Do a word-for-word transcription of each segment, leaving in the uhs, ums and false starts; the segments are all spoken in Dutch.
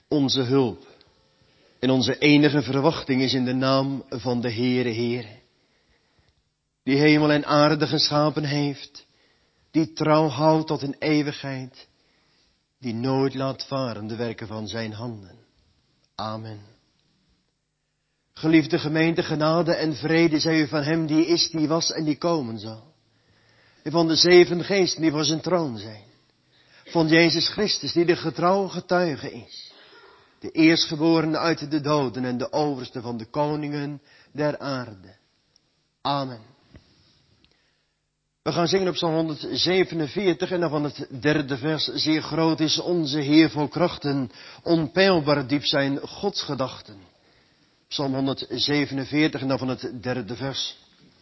Onze hulp en onze enige verwachting is in de naam van de Heere Heere. Die hemel en aarde geschapen heeft. Die trouw houdt tot in eeuwigheid. Die nooit laat varen de werken van zijn handen. Amen. Geliefde gemeente, genade en vrede zij u van hem die is, die was en die komen zal. En van de zeven geesten die voor zijn troon zijn. Van Jezus Christus die de getrouwe getuige is. De eerstgeborene uit de doden en de overste van de koningen der aarde. Amen. We gaan zingen op Psalm honderdzevenenveertig en dan van het derde vers. Zeer groot is onze Heer vol krachten, onpeilbaar diep zijn Gods gedachten. Psalm honderdzevenenveertig en dan van het derde vers.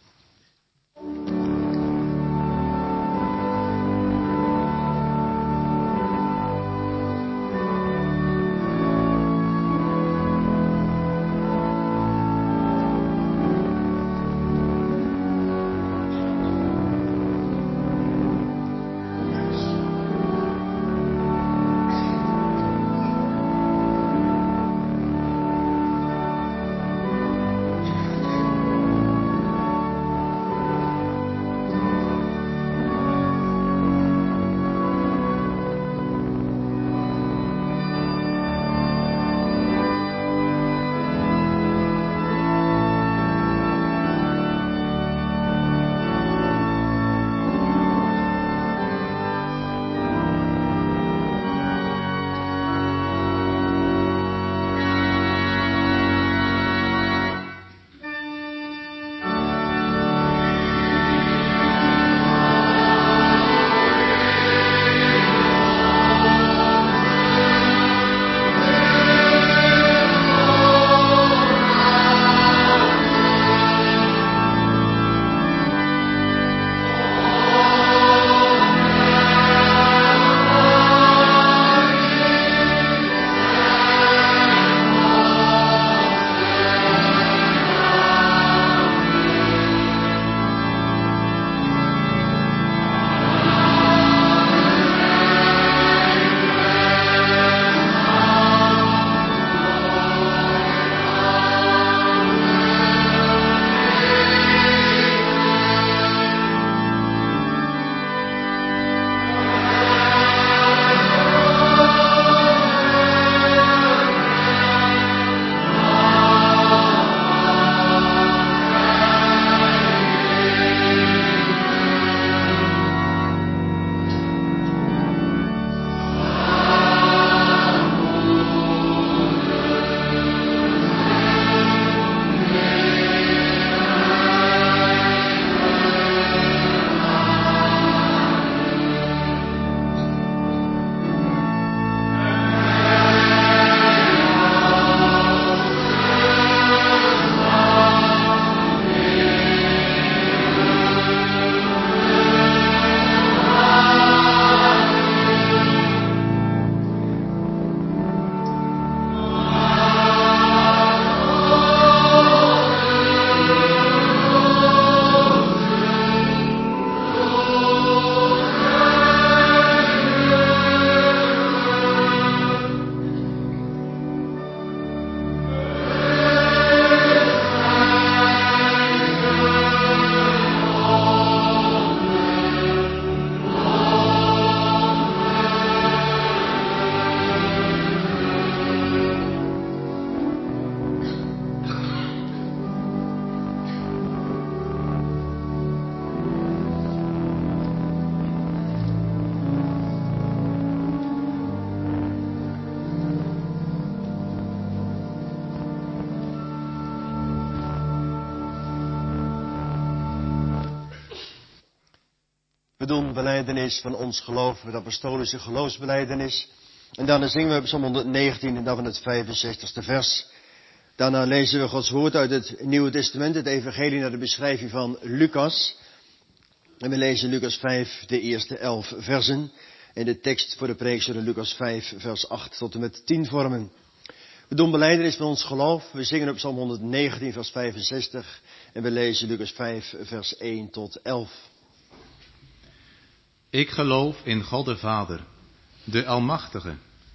We doen belijdenis van ons geloof, het apostolische geloofsbelijdenis. En daarna zingen we Psalm honderdnegentien en dan van het vijfenzestigste vers. Daarna lezen we Gods woord uit het Nieuwe Testament, het evangelie naar de beschrijving van Lucas. En we lezen Lucas vijf, de eerste elf versen. En de tekst voor de preek zullen Lucas vijf, vers acht tot en met tien vormen. We doen belijdenis van ons geloof. We zingen op Psalm honderdnegentien, vers vijfenzestig. En we lezen Lucas vijf, vers één tot elf. Ik geloof in God de Vader, de Almachtige,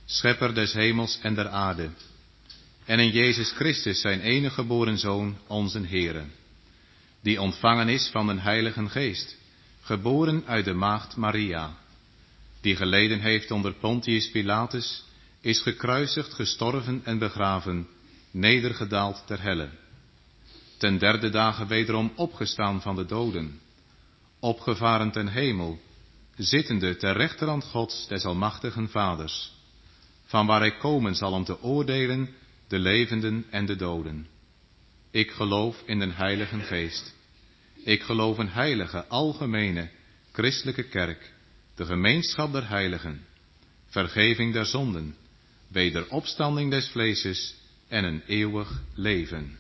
schepper des hemels en der aarde, en in Jezus Christus zijn enige geboren Zoon, onze Heere, die ontvangen is van den Heiligen Geest, geboren uit de maagd Maria, die geleden heeft onder Pontius Pilatus, is gekruisigd, gestorven en begraven, nedergedaald ter helle, ten derde dagen wederom opgestaan van de doden, opgevaren ten hemel, zittende ter rechterhand Gods des almachtigen Vaders, van waar hij komen zal om te oordelen de levenden en de doden. Ik geloof in den Heiligen Geest. Ik geloof een heilige, algemene, christelijke kerk, de gemeenschap der heiligen, vergeving der zonden, wederopstanding des vleeses en een eeuwig leven.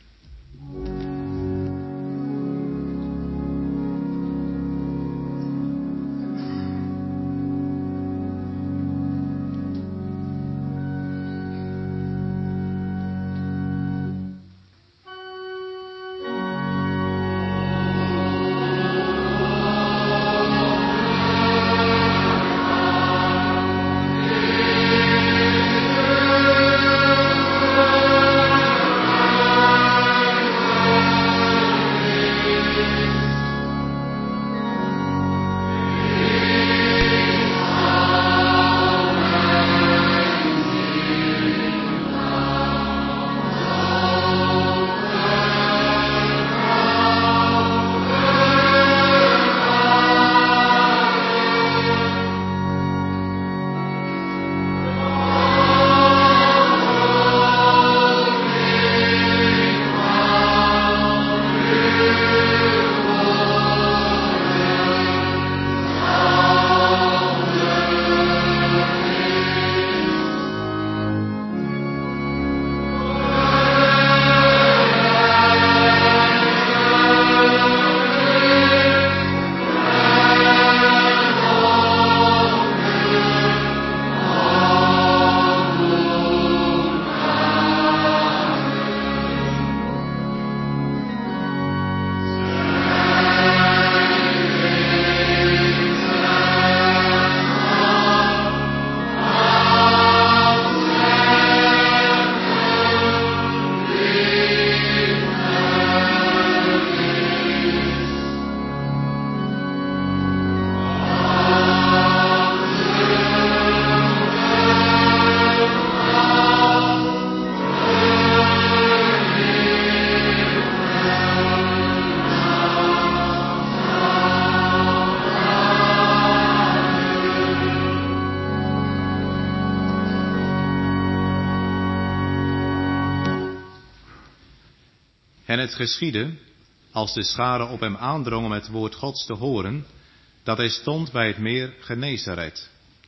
En het geschiedde, als de scharen op hem aandrongen om het woord Gods te horen, dat hij stond bij het meer Genesaret.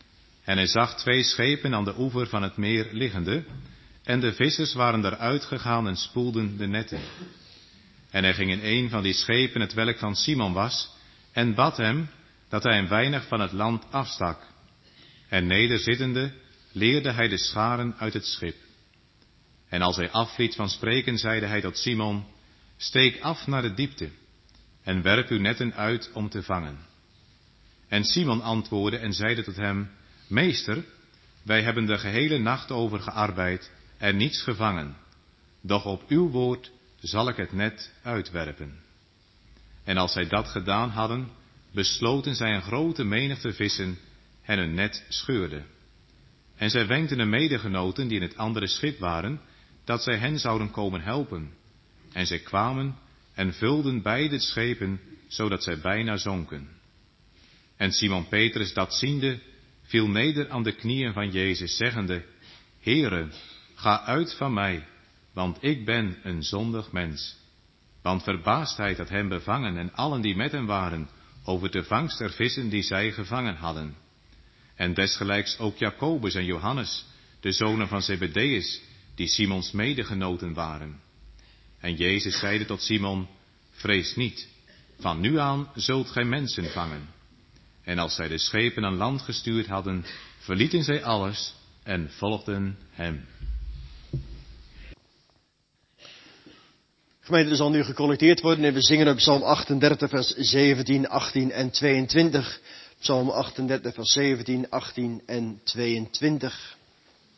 En hij zag twee schepen aan de oever van het meer liggende, en de vissers waren eruit gegaan en spoelden de netten. En hij ging in een van die schepen, het welk van Simon was, en bad hem dat hij een weinig van het land afstak. En nederzittende leerde hij de scharen uit het schip. En als hij afliet van spreken, zeide hij tot Simon: steek af naar de diepte en werp uw netten uit om te vangen. En Simon antwoordde en zeide tot hem: Meester, wij hebben de gehele nacht over gearbeid en niets gevangen, doch op uw woord zal ik het net uitwerpen. En als zij dat gedaan hadden, besloten zij een grote menigte vissen en hun net scheurde. En zij wenkten de medegenoten die in het andere schip waren, dat zij hen zouden komen helpen. En zij kwamen en vulden beide schepen, zodat zij bijna zonken. En Simon Petrus dat ziende, viel neder aan de knieën van Jezus, zeggende: Heere, ga uit van mij, want ik ben een zondig mens. Want verbaasdheid had hem bevangen en allen die met hem waren, over de vangst der vissen die zij gevangen hadden. En desgelijks ook Jacobus en Johannes, de zonen van Zebedeus, die Simons medegenoten waren. En Jezus zeide tot Simon: Vrees niet, van nu aan zult gij mensen vangen. En als zij de schepen aan land gestuurd hadden, verlieten zij alles en volgden hem. Gemeente, er zal nu gecollecteerd worden en we zingen op Psalm achtendertig, vers zeventien, achttien en tweeëntwintig. Psalm achtendertig, vers zeventien, achttien en tweeëntwintig.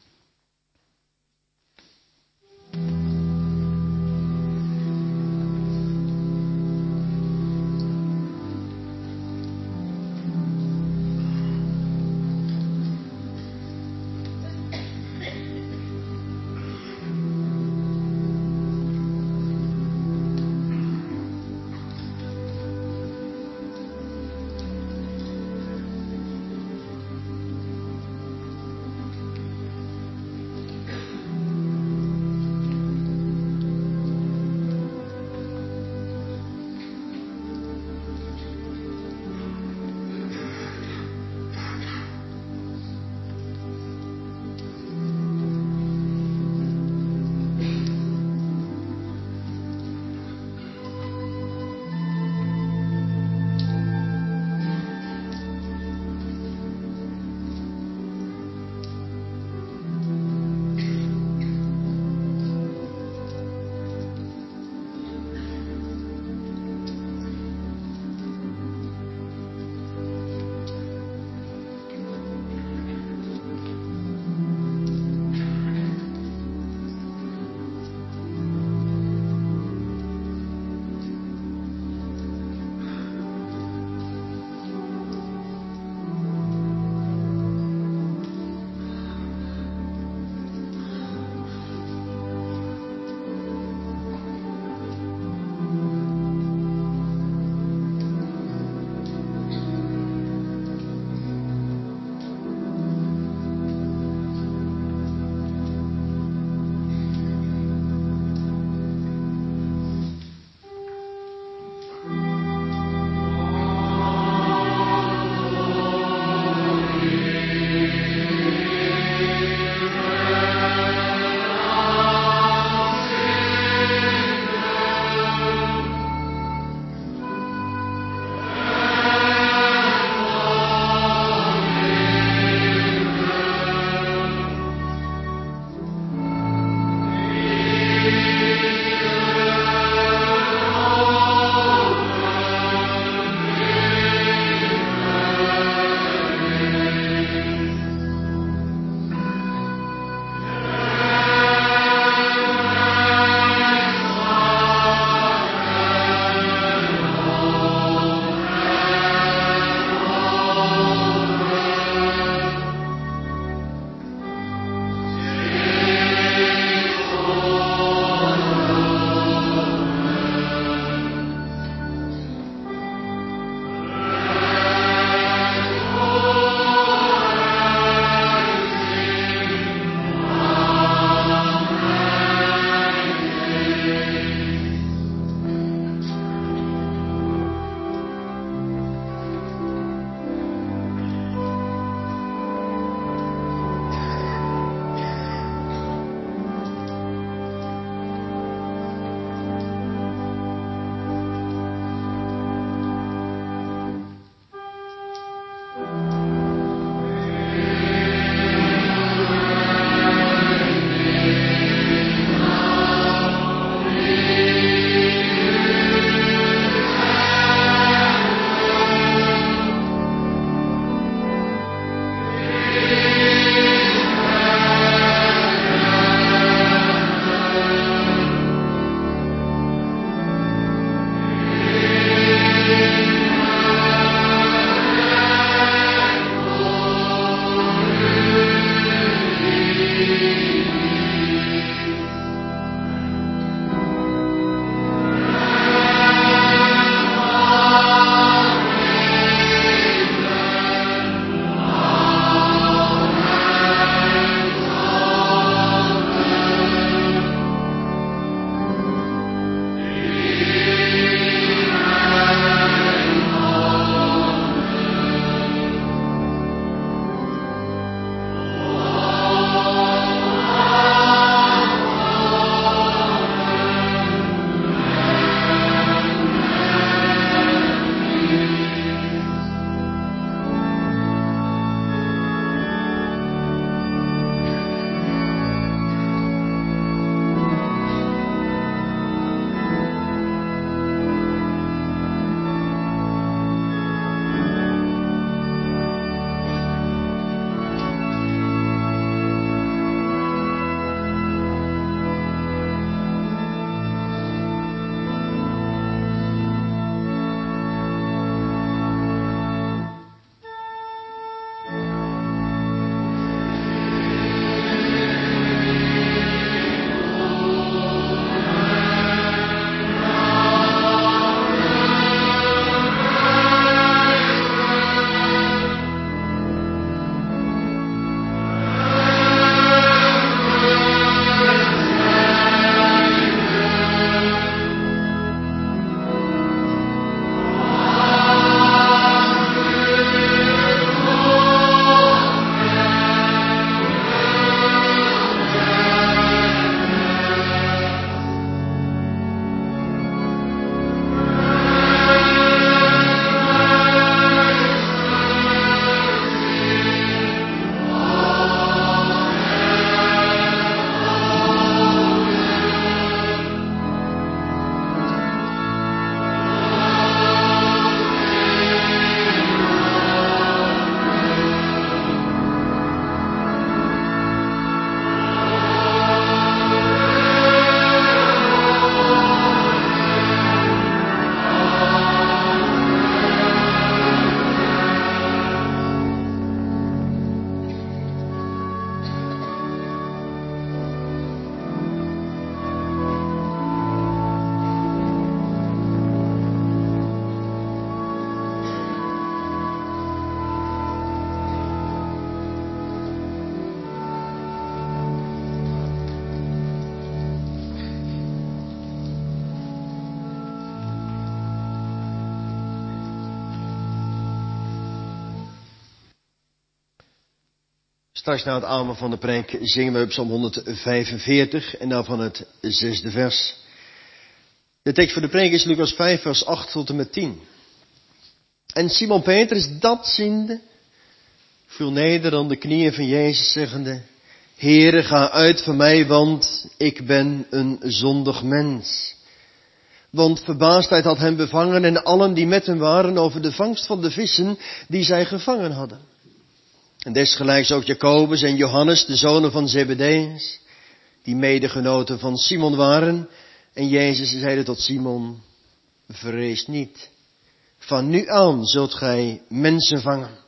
Straks na het amen van de preek zingen we Psalm honderdvijfenveertig en daarvan het zesde vers. De tekst voor de preek is Lucas vijf vers acht tot en met tien. En Simon Petrus, dat ziende, viel neder aan de knieën van Jezus, zeggende: Heere, ga uit van mij, want ik ben een zondig mens. Want verbaasdheid had hem bevangen en allen die met hem waren over de vangst van de vissen die zij gevangen hadden. En desgelijks ook Jacobus en Johannes, de zonen van Zebedeus, die medegenoten van Simon waren. En Jezus zeide tot Simon: vrees niet, van nu aan zult gij mensen vangen.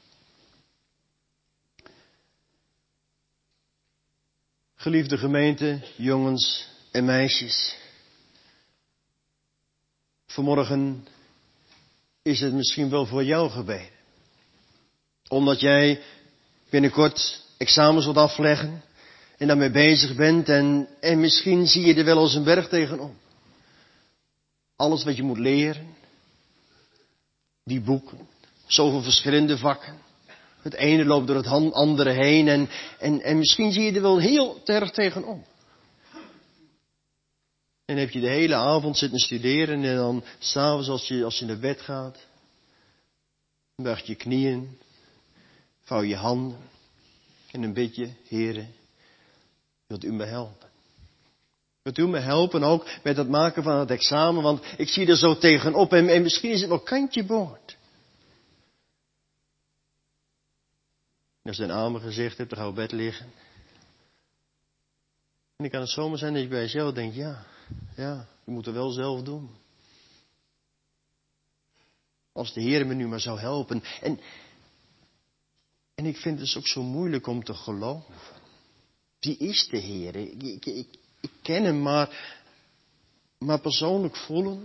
Geliefde gemeente, jongens en meisjes. Vanmorgen is het misschien wel voor jou gebeden. Omdat jij binnenkort examens zult afleggen en daarmee bezig bent en, en misschien zie je er wel als een berg tegenop. Alles wat je moet leren, die boeken, zoveel verschillende vakken. Het ene loopt door het andere heen en, en, en misschien zie je er wel heel erg tegenop. En heb je de hele avond zitten studeren en dan s'avonds als je, als je naar bed gaat, buig je knieën, vouw je handen en een beetje: Heere, wilt u me helpen? Wilt u me helpen ook met het maken van het examen, want ik zie er zo tegenop en, en misschien is het wel kantje boord. En als je een amen gezegd hebt, dan ga je op bed liggen. En dan kan het zomaar zijn dat je bij jezelf denkt: ja, ja, je moet het wel zelf doen. Als de Heer me nu maar zou helpen. En, en ik vind het dus ook zo moeilijk om te geloven. Wie is de Heer? Ik, ik, ik, ik ken hem, maar, maar persoonlijk voelen.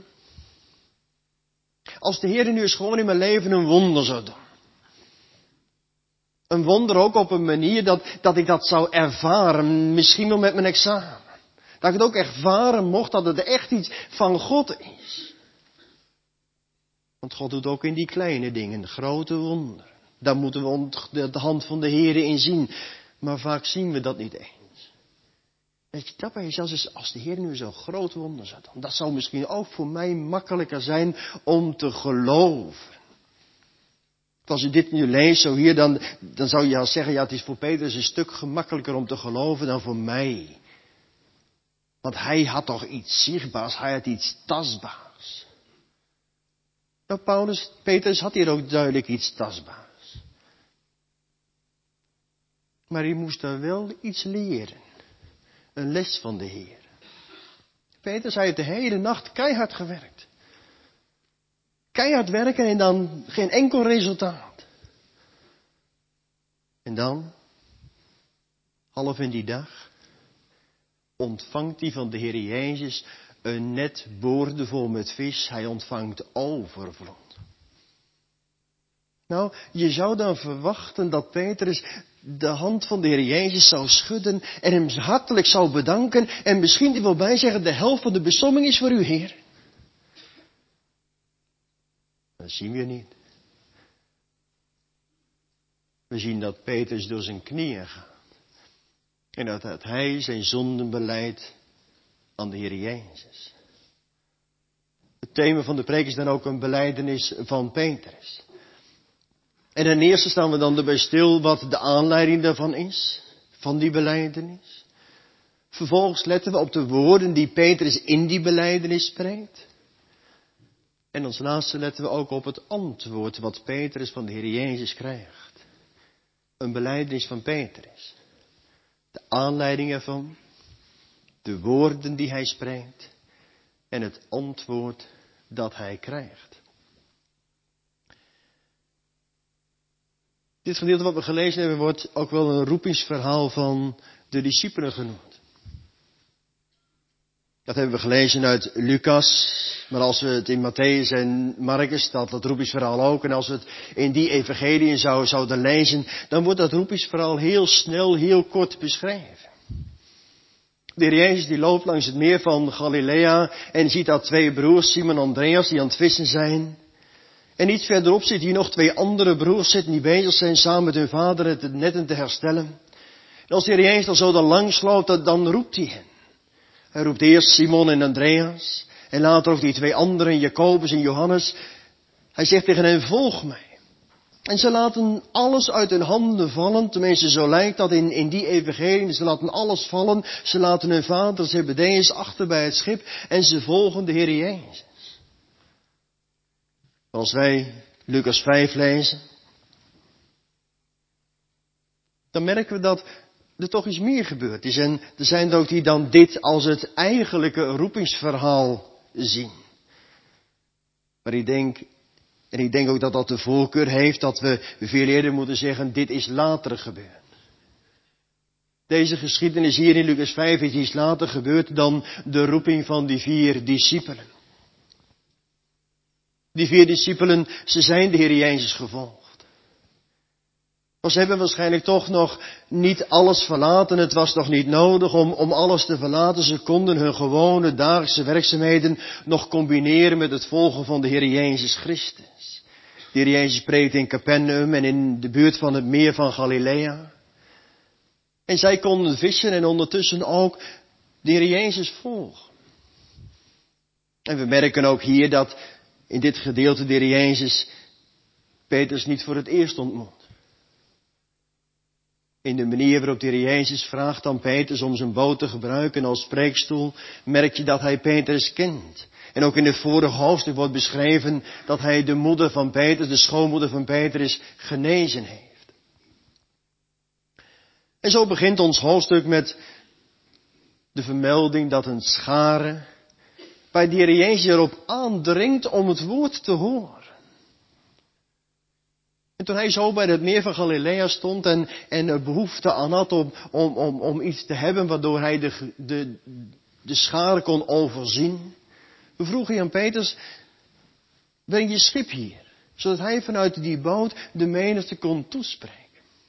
Als de Heer nu eens gewoon in mijn leven een wonder zou doen. Een wonder ook op een manier dat, dat ik dat zou ervaren, misschien wel met mijn examen. Dat ik het ook ervaren mocht dat het echt iets van God is. Want God doet ook in die kleine dingen grote wonderen. Daar moeten we de hand van de Heer in zien. Maar vaak zien we dat niet eens. Weet je, dat bij jezelf is, als de Heer nu zo'n groot wonder zou doen. Dat zou misschien ook voor mij makkelijker zijn om te geloven. Als je dit nu leest, zo hier, dan, dan zou je al zeggen: ja, het is voor Petrus een stuk gemakkelijker om te geloven dan voor mij. Want hij had toch iets zichtbaars, hij had iets tastbaars. Nou, Paulus, Petrus had hier ook duidelijk iets tastbaars. Maar hij moest daar wel iets leren. Een les van de Heer. Petrus, hij heeft de hele nacht keihard gewerkt. Keihard werken en dan geen enkel resultaat. En dan, half in die dag, ontvangt hij van de Heer Jezus een net boordevol met vis. Hij ontvangt overvloed. Nou, je zou dan verwachten dat Petrus de hand van de Heer Jezus zou schudden en hem hartelijk zou bedanken en misschien er wel bij zeggen: de helft van de besomming is voor u, Heer. Dat zien we niet. We zien dat Petrus door zijn knieën gaat. En dat, dat hij zijn zonden belijdt aan de Heer Jezus. Het thema van de preek is dan ook een belijdenis van Petrus. En ten eerste staan we dan erbij stil wat de aanleiding daarvan is. Van die belijdenis. Vervolgens letten we op de woorden die Petrus in die belijdenis spreekt. En als laatste letten we ook op het antwoord wat Petrus van de Heer Jezus krijgt. Een belijdenis van Petrus. De aanleiding ervan. De woorden die hij spreekt. En het antwoord dat hij krijgt. Dit gedeelte wat we gelezen hebben wordt ook wel een roepingsverhaal van de discipelen genoemd. Dat hebben we gelezen uit Lucas. Maar als we het in Matthäus en Marcus staat dat roepingsverhaal ook. En als we het in die evangeliën zou, zouden lezen, dan wordt dat roepingsverhaal heel snel, heel kort beschreven. De Heer Jezus die loopt langs het meer van Galilea en ziet daar twee broers, Simon en Andreas, die aan het vissen zijn. En iets verderop zit hier nog twee andere broers zitten die bezig zijn samen met hun vader het netten te herstellen. En als de Heer Jezus dan zo dan langs loopt, dan roept hij hen. Hij roept eerst Simon en Andreas. En later ook die twee anderen, Jacobus en Johannes. Hij zegt tegen hen, volg mij. En ze laten alles uit hun handen vallen. Tenminste, zo lijkt dat in, in die evangelie. Ze laten alles vallen. Ze laten hun vader Zebedeus achter bij het schip. En ze volgen de Heer Jezus. Als wij Lucas vijf lezen, dan merken we dat er toch iets meer gebeurd is. En er zijn er ook die dan dit als het eigenlijke roepingsverhaal zien. Maar ik denk, en ik denk ook dat dat de voorkeur heeft, dat we veel eerder moeten zeggen, dit is later gebeurd. Deze geschiedenis hier in Lucas vijf is iets later gebeurd dan de roeping van die vier discipelen. Die vier discipelen, ze zijn de Heer Jezus gevolgd. Maar ze hebben waarschijnlijk toch nog niet alles verlaten. Het was nog niet nodig om, om alles te verlaten. Ze konden hun gewone dagelijkse werkzaamheden nog combineren met het volgen van de Heer Jezus Christus. De Heer Jezus preekt in Capernaum en in de buurt van het meer van Galilea. En zij konden vissen en ondertussen ook de Heer Jezus volgen. En we merken ook hier dat in dit gedeelte de Heer Jezus Petrus niet voor het eerst ontmoet. In de manier waarop de Heer Jezus vraagt aan Petrus om zijn boot te gebruiken als spreekstoel, merk je dat hij Petrus kent. En ook in het vorige hoofdstuk wordt beschreven dat hij de moeder van Petrus, de schoonmoeder van Petrus, genezen heeft. En zo begint ons hoofdstuk met de vermelding dat een schare bij de Heer Jezus erop aandringt om het woord te horen. En toen hij zo bij het meer van Galilea stond en, en er behoefte aan had om, om, om, om iets te hebben waardoor hij de, de, de schare kon overzien, vroeg hij aan Petrus, breng je schip hier, zodat hij vanuit die boot de menigte kon toespreken.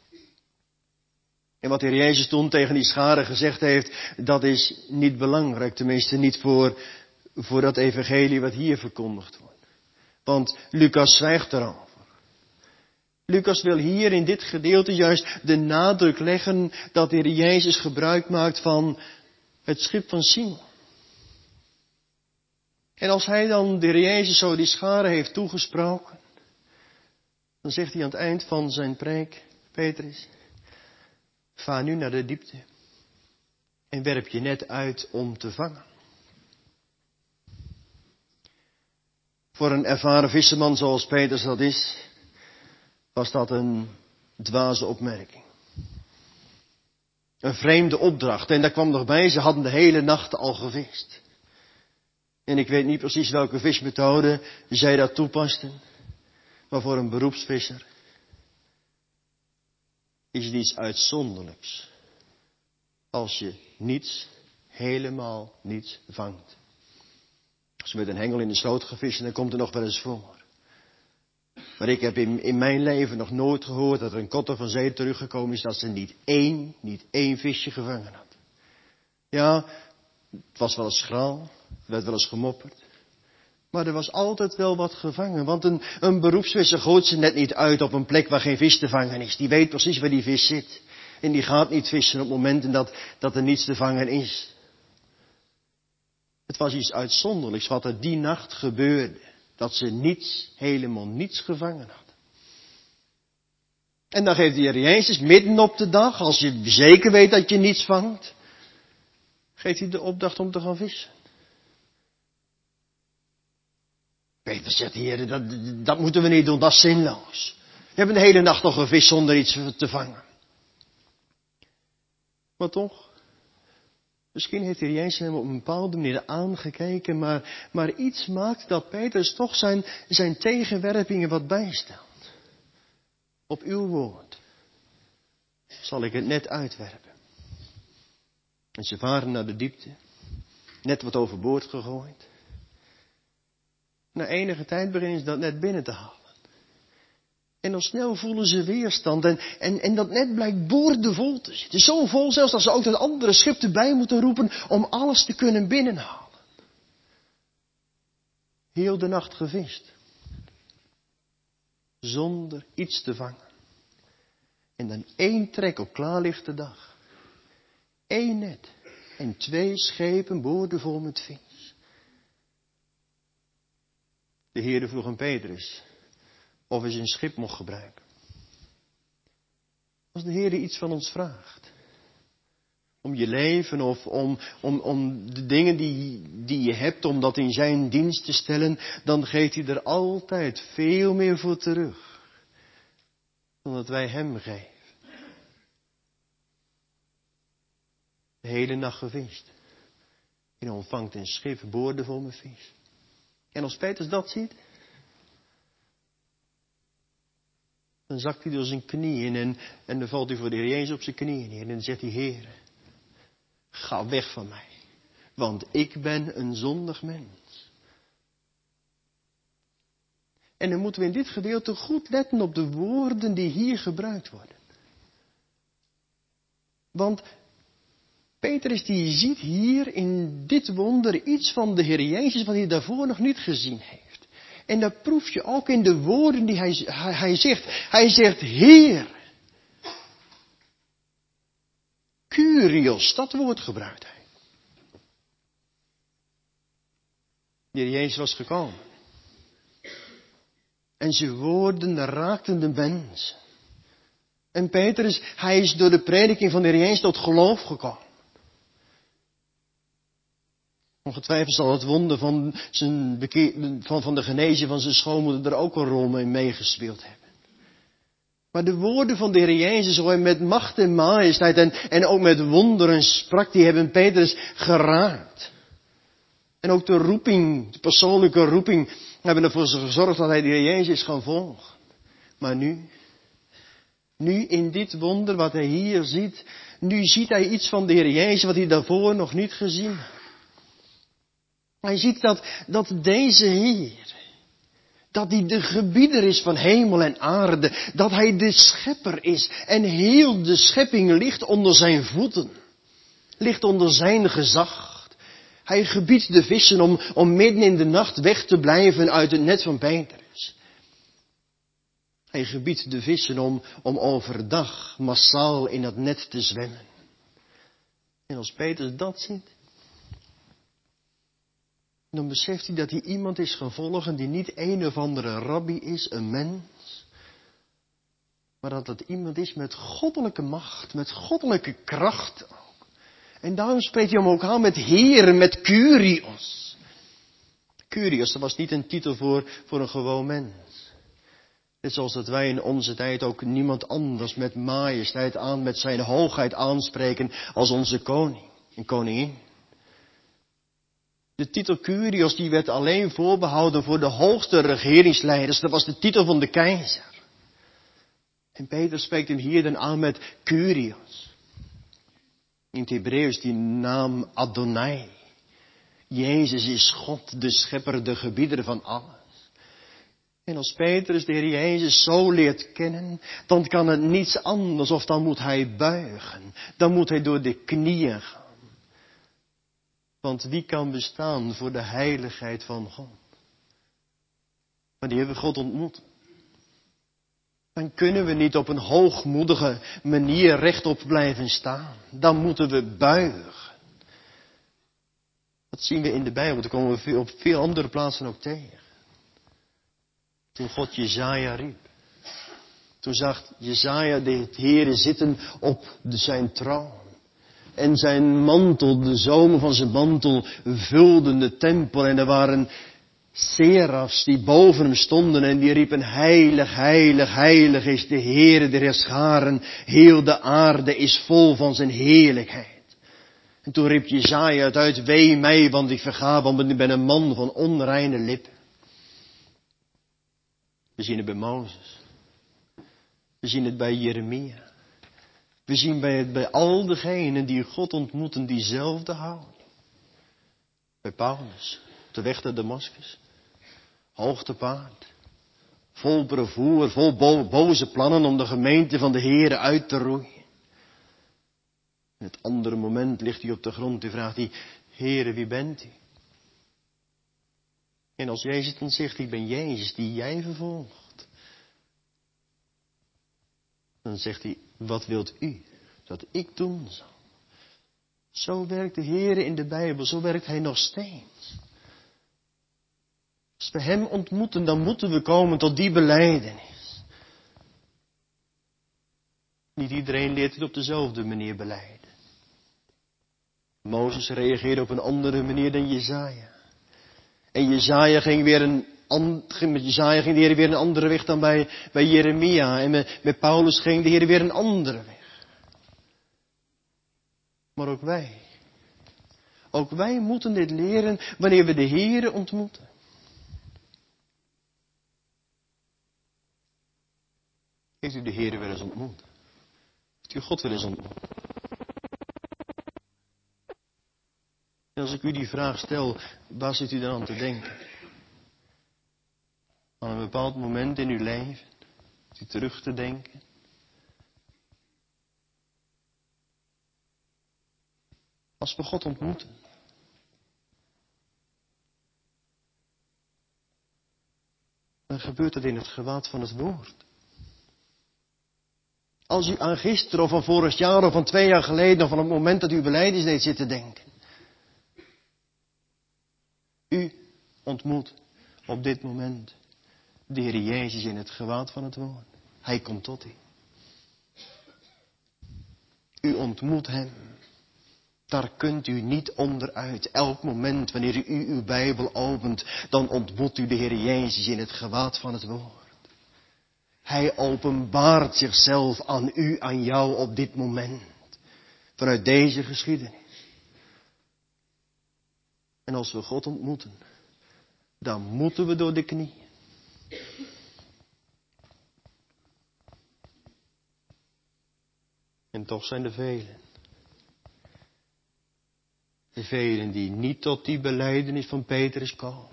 En wat de Heer Jezus toen tegen die schare gezegd heeft, dat is niet belangrijk, tenminste niet voor, voor dat evangelie wat hier verkondigd wordt. Want Lucas zwijgt erover. Lucas wil hier in dit gedeelte juist de nadruk leggen dat de Heer Jezus gebruik maakt van het schip van Simon. En als hij dan de Heer Jezus zo die schare heeft toegesproken, dan zegt hij aan het eind van zijn preek, Petrus, ga nu naar de diepte en werp je net uit om te vangen. Voor een ervaren visserman zoals Petrus dat is, was dat een dwaze opmerking. Een vreemde opdracht. En daar kwam nog bij, ze hadden de hele nacht al gevist. En ik weet niet precies welke vismethode zij daar toepasten. Maar voor een beroepsvisser is het iets uitzonderlijks. Als je niets, helemaal niets vangt. Als je met een hengel in de sloot gevist, dan komt er nog wel eens voor. Maar ik heb in, in mijn leven nog nooit gehoord dat er een kotter van zee teruggekomen is dat ze niet één, niet één visje gevangen had. Ja, het was wel eens schraal, er werd wel eens gemopperd. Maar er was altijd wel wat gevangen. Want een, een beroepsvisser gooit ze net niet uit op een plek waar geen vis te vangen is. Die weet precies waar die vis zit. En die gaat niet vissen op momenten dat, dat er niets te vangen is. Het was iets uitzonderlijks wat er die nacht gebeurde. Dat ze niets, helemaal niets gevangen had. En dan geeft de Heer Jezus midden op de dag, als je zeker weet dat je niets vangt, geeft hij de opdracht om te gaan vissen. Peter zegt, Heer, dat, dat moeten we niet doen, dat is zinloos. We hebben de hele nacht al gevist zonder iets te vangen. Maar toch, misschien heeft de Heer Jezus hem op een bepaalde manier aangekeken, maar, maar iets maakt dat Petrus toch zijn, zijn tegenwerpingen wat bijstelt. Op uw woord zal ik het net uitwerpen. En ze varen naar de diepte, net wat overboord gegooid. Na enige tijd beginnen ze dat net binnen te halen. En al snel voelen ze weerstand. En, en, en dat net blijkt boordevol te zitten. Zo vol zelfs dat ze ook het andere schip erbij moeten roepen om alles te kunnen binnenhalen. Heel de nacht gevist. Zonder iets te vangen. En dan één trek op klaarlichte dag. Eén net. En twee schepen boordevol met vis. De Heere vroeg aan Petrus of hij zijn schip mocht gebruiken. Als de Heere iets van ons vraagt. Om je leven of om, om, om de dingen die, die je hebt, om dat in zijn dienst te stellen. Dan geeft hij er altijd veel meer voor terug. Dan dat wij hem geven. De hele nacht gevist. En ontvangt een schip boordevol met vis. En als Petrus dat ziet, dan zakt hij door zijn knieën en, en dan valt hij voor de Heer Jezus op zijn knieën neer. En dan zegt hij, Heer, ga weg van mij, want ik ben een zondig mens. En dan moeten we in dit gedeelte goed letten op de woorden die hier gebruikt worden. Want Petrus die ziet hier in dit wonder iets van de Heer Jezus wat hij daarvoor nog niet gezien heeft. En dat proef je ook in de woorden die hij, hij, hij zegt. Hij zegt, Heer. Kyrios, dat woord gebruikt hij. De Heer Jezus was gekomen. En zijn woorden raakten de mensen. En Petrus, hij is door de prediking van de Heer Jezus tot geloof gekomen. Ongetwijfeld zal het wonder van, zijn bekeer, van, van de genezing van zijn schoonmoeder er ook een rol mee meegespeeld hebben. Maar de woorden van de Heer Jezus, hoe hij met macht en majesteit en, en ook met wonderen sprak, die hebben Petrus geraakt. En ook de roeping, de persoonlijke roeping, hebben ervoor gezorgd dat hij de Heer Jezus is gaan volgen. Maar nu, nu in dit wonder wat hij hier ziet, nu ziet hij iets van de Heer Jezus wat hij daarvoor nog niet gezien had. Hij ziet dat, dat deze Heer, dat hij de gebieder is van hemel en aarde, dat hij de schepper is en heel de schepping ligt onder zijn voeten, ligt onder zijn gezag. Hij gebiedt de vissen om, om midden in de nacht weg te blijven uit het net van Petrus. Hij gebiedt de vissen om, om overdag massaal in dat net te zwemmen. En als Petrus dat ziet, dan beseft hij dat hij iemand is gaan volgen die niet een of andere rabbi is, een mens. Maar dat het iemand is met goddelijke macht, met goddelijke kracht ook. En daarom spreekt hij hem ook aan met Heer, met Kyrios. Kyrios, dat was niet een titel voor, voor een gewoon mens. Net zoals dat wij in onze tijd ook niemand anders met majesteit aan, met zijn hoogheid aanspreken als onze koning en koningin. De titel Kyrios die werd alleen voorbehouden voor de hoogste regeringsleiders. Dat was de titel van de keizer. En Petrus spreekt hem hier dan aan met Kyrios. In het Hebreeuws die naam Adonai. Jezus is God, de schepper, de gebieder van alles. En als Petrus de Heer Jezus zo leert kennen, dan kan het niets anders of dan moet hij buigen. Dan moet hij door de knieën gaan. Want wie kan bestaan voor de heiligheid van God? Maar die hebben God ontmoet. Dan kunnen we niet op een hoogmoedige manier rechtop blijven staan. Dan moeten we buigen. Dat zien we in de Bijbel. Dat komen we op veel andere plaatsen ook tegen. Toen God Jezaja riep. Toen zag Jezaja de Heere zitten op zijn troon. En zijn mantel, de zomen van zijn mantel, vulden de tempel. En er waren serafs die boven hem stonden en die riepen, heilig, heilig, heilig is de Heere der Herscharen. Heel de aarde is vol van zijn heerlijkheid. En toen riep Jezaja het uit, wee mij, want ik verga, want ik ben een man van onreine lippen. We zien het bij Mozes. We zien het bij Jeremia. We zien bij, het, bij al degenen die God ontmoeten diezelfde houding. Bij Paulus, op de weg naar Damascus. Hoog te paard. Vol bravoer, vol bo- boze plannen om de gemeente van de Heere uit te roeien. In het andere moment ligt hij op de grond en vraagt hij, Heere, wie bent u? En als Jezus dan zegt, ik ben Jezus die jij vervolgt. Dan zegt hij, wat wilt u dat ik doen zal? Zo werkt de Heer in de Bijbel, zo werkt Hij nog steeds. Als we Hem ontmoeten, dan moeten we komen tot die belijdenis. Niet iedereen leert het op dezelfde manier belijden. Mozes reageerde op een andere manier dan Jesaja. En Jesaja ging weer een, met Jesaja ging de Heer weer een andere weg dan bij, bij Jeremia. En met, met Paulus ging de Heer weer een andere weg. Maar ook wij. Ook wij moeten dit leren wanneer we de Heer ontmoeten. Heeft u de Heer wel eens ontmoet? Heeft u God wel eens ontmoet? En als ik u die vraag stel, waar zit u dan aan te denken? Aan een bepaald moment in uw leven, u terug te denken. Als we God ontmoeten. Dan gebeurt het in het gewaad van het woord. Als u aan gisteren of van vorig jaar of van twee jaar geleden of van het moment dat u belijdenis deed zit te denken. U ontmoet op dit moment de Heer Jezus in het gewaad van het woord. Hij komt tot u. U ontmoet Hem. Daar kunt u niet onderuit. Elk moment wanneer u uw Bijbel opent, dan ontmoet u de Heer Jezus in het gewaad van het woord. Hij openbaart zichzelf aan u, aan jou op dit moment. Vanuit deze geschiedenis. En als we God ontmoeten, dan moeten we door de knieën. En toch zijn er velen. De velen die niet tot die belijdenis van Petrus komen.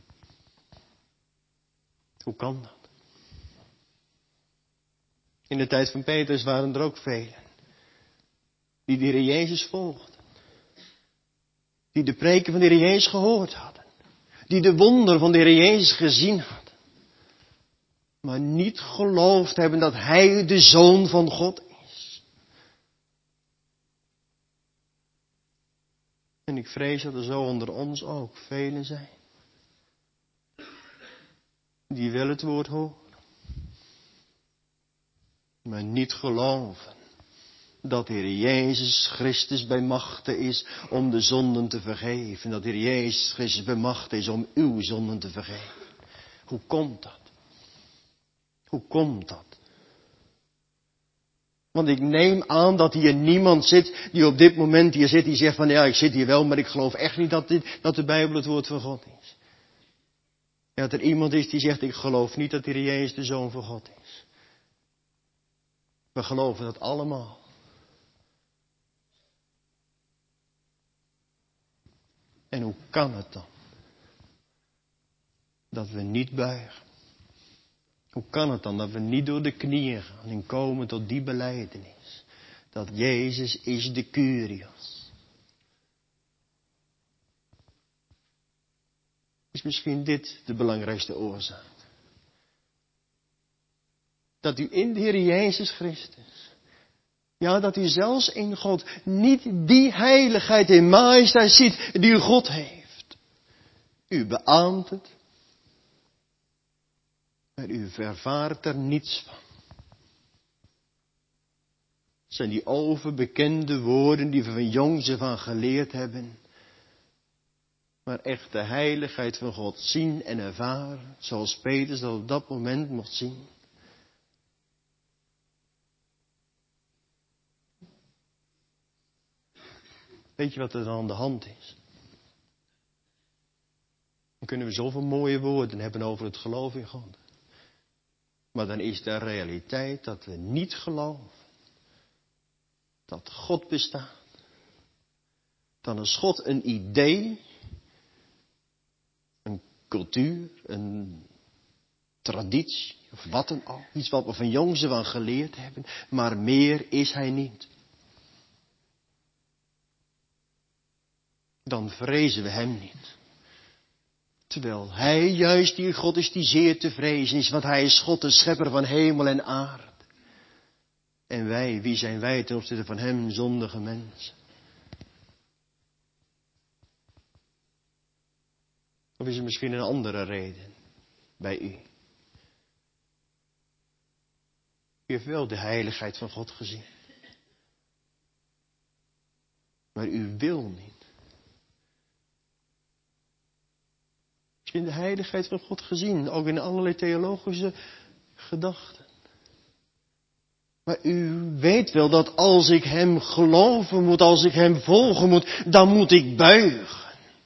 Hoe kan dat? In de tijd van Petrus waren er ook velen. Die de Heer Jezus volgden. Die de preken van de Heer Jezus gehoord hadden. Die de wonder van de Heer Jezus gezien hadden. Maar niet geloofd hebben dat Hij de Zoon van God is. En ik vrees dat er zo onder ons ook velen zijn. Die wel het woord horen. Maar niet geloven dat de Heer Jezus Christus bij machte is om de zonden te vergeven. Dat de Heer Jezus Christus bij machte is om uw zonden te vergeven. Hoe komt dat? Hoe komt dat? Want ik neem aan dat hier niemand zit die op dit moment hier zit die zegt van ja, ik zit hier wel, maar ik geloof echt niet dat, dit, dat de Bijbel het woord van God is. Ja, dat er iemand is die zegt ik geloof niet dat de Heer Jezus de Zoon van God is. We geloven dat allemaal. En hoe kan het dan? Dat we niet buigen. Hoe kan het dan dat we niet door de knieën gaan en komen tot die belijdenis? Dat Jezus is de Kyrios. Is misschien dit de belangrijkste oorzaak? Dat u in de Heer Jezus Christus, ja, dat u zelfs in God niet die heiligheid en majesteit ziet die u God heeft. U beaamt het, maar u ervaart er niets van. Het zijn die overbekende woorden die we van jongs af aan geleerd hebben. Maar echt de heiligheid van God zien en ervaren, zoals Petrus dat op dat moment mocht zien. Weet je wat er aan de hand is? Dan kunnen we zoveel mooie woorden hebben over het geloof in God. Maar dan is de realiteit dat we niet geloven dat God bestaat. Dan is God een idee, een cultuur, een traditie of wat dan ook. Iets wat we van jongs af aan geleerd hebben, maar meer is Hij niet. Dan vrezen we Hem niet. Terwijl Hij juist die God is die zeer te vrezen is, want Hij is God, de schepper van hemel en aarde. En wij, wie zijn wij ten opzichte van hem, zondige mensen? Of is er misschien een andere reden bij u? U heeft wel de heiligheid van God gezien. Maar u wil niet. Misschien de heiligheid van God gezien, ook in allerlei theologische gedachten. Maar u weet wel dat als ik hem geloven moet, als ik hem volgen moet, dan moet ik buigen.